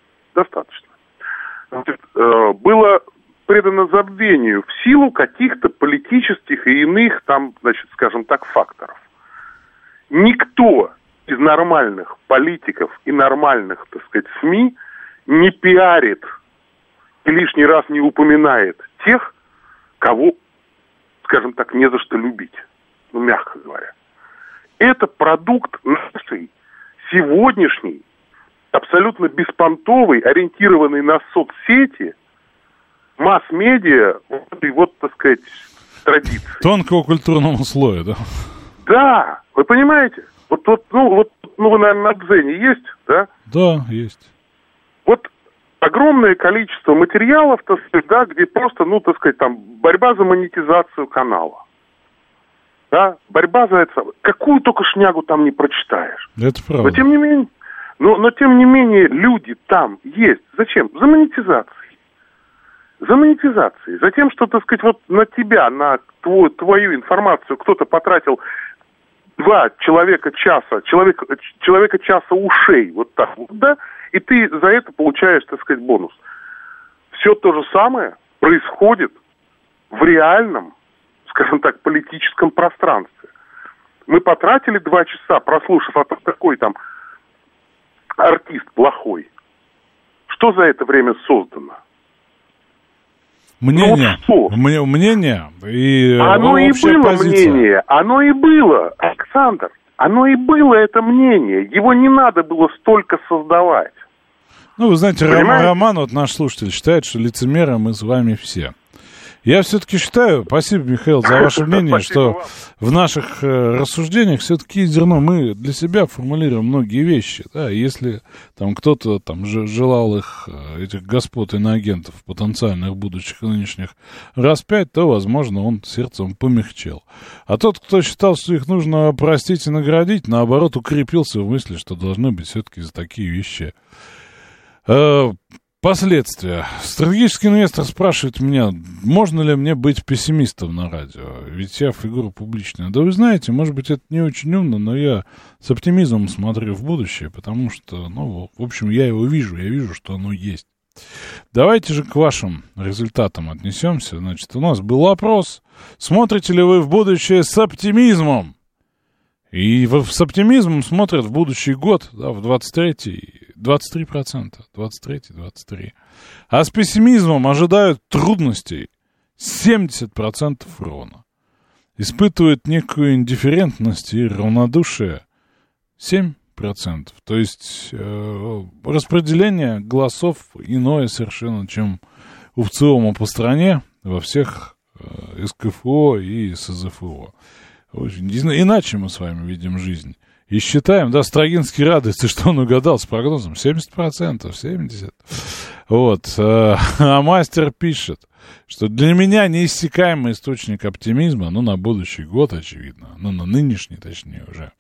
[SPEAKER 7] было предано забвению в силу каких-то политических и иных скажем так, факторов. Никто из нормальных политиков и нормальных, так сказать, СМИ не пиарит и лишний раз не упоминает тех, кого, скажем так, не за что любить, мягко говоря. Это продукт нашей сегодняшней, абсолютно беспонтовой, ориентированной на соцсети, масс-медиа, так сказать, традиции.
[SPEAKER 2] Тонкого культурного слоя, да?
[SPEAKER 7] Да, вы понимаете? Вы, наверное, на Дзене есть, да?
[SPEAKER 2] Да, есть.
[SPEAKER 7] Огромное количество материалов, так сказать, да, где просто, борьба за монетизацию канала. Да, борьба за это. Какую только шнягу там не прочитаешь.
[SPEAKER 2] Это правда.
[SPEAKER 7] Но тем не менее, люди там есть. Зачем? За монетизацией. За тем, что, так сказать, на тебя, на твою информацию кто-то потратил 2 человека часа ушей, да, и ты за это получаешь, так сказать, бонус. Все то же самое происходит в реальном, скажем так, политическом пространстве. Мы потратили 2 часа, прослушав о том, какой там артист плохой. Что за это время создано?
[SPEAKER 2] Мнение.
[SPEAKER 7] Ну, что?
[SPEAKER 2] Мнение и
[SPEAKER 7] оно и было
[SPEAKER 2] позиция.
[SPEAKER 7] мнение. Оно и было, Александр. Оно и было это мнение. Его не надо было столько создавать.
[SPEAKER 2] Ну, вы знаете,
[SPEAKER 7] Понимаете?
[SPEAKER 2] Роман, вот наш слушатель, считает, что лицемеры мы с вами все. Я все-таки считаю, спасибо, Михаил, за ваше мнение, что в наших рассуждениях все-таки зерно мы для себя формулируем многие вещи. Да, если там кто-то там желал их, этих господ иноагентов, потенциальных будущих и нынешних, распять, то, возможно, он сердцем помягчел. А тот, кто считал, что их нужно простить и наградить, наоборот, укрепился в мысли, что должны быть все-таки за такие вещи последствия. Стратегический инвестор спрашивает меня, можно ли мне быть пессимистом на радио, ведь я фигура публичная. Да вы знаете, может быть, это не очень умно, но я с оптимизмом смотрю в будущее, потому что, ну, в общем, я его вижу, я вижу, что оно есть. Давайте же к вашим результатам отнесемся. Значит, у нас был опрос, смотрите ли вы в будущее с оптимизмом? И с оптимизмом смотрят в будущий год, да, в 23-й, 23%, 23-23. А с пессимизмом ожидают трудностей 70% ровно. Испытывают некую индифферентность и равнодушие 7%. То есть распределение голосов иное совершенно, чем у ВЦИОМа по стране во всех СКФО и СЗФО. Иначе мы с вами видим жизнь. И считаем, да, Строгинский радуется, что он угадал с прогнозом 70%, 70%. Вот. А мастер пишет, что для меня неиссякаемый источник оптимизма, ну, на будущий год, очевидно, ну, на нынешний, точнее, уже.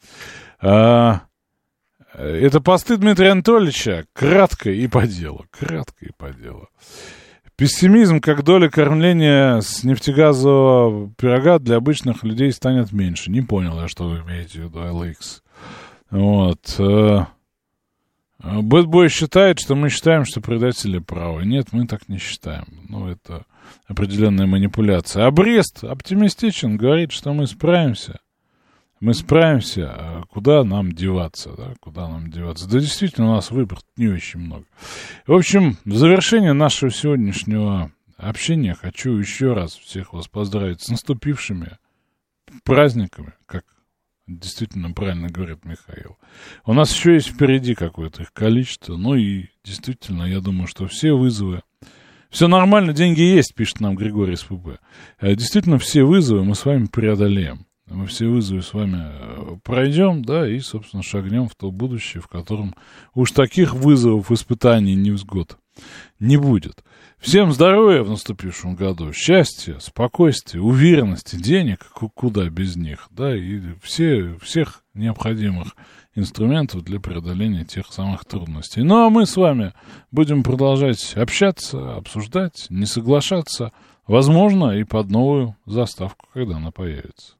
[SPEAKER 2] Это посты Дмитрия Анатольевича, кратко и по делу. Кратко и по делу. Пессимизм, как доля кормления с нефтегазового пирога для обычных людей станет меньше. Не понял я, что вы имеете в виду, LX. Вот. Бэтбой считает, что мы считаем, что предатели правы. Нет, мы так не считаем. Ну, это определенная манипуляция. А Брест оптимистичен, говорит, что мы справимся. Мы справимся, куда нам деваться, да, куда нам деваться. Да, действительно, у нас выбор не очень много. В общем, в завершение нашего сегодняшнего общения хочу еще раз всех вас поздравить с наступившими праздниками, как действительно правильно говорит Михаил. У нас еще есть впереди какое-то их количество, ну и действительно, я думаю, что все вызовы, все нормально, деньги есть, пишет нам Григорий СПБ. Действительно, все вызовы мы с вами преодолеем. Мы все вызовы с вами пройдем, да, и, собственно, шагнем в то будущее, в котором уж таких вызовов, испытаний, невзгод не будет. Всем здоровья в наступившем году, счастья, спокойствия, уверенности, денег, куда без них, да, и всех необходимых инструментов для преодоления тех самых трудностей. Ну, а мы с вами будем продолжать общаться, обсуждать, не соглашаться, возможно, и под новую заставку, когда она появится.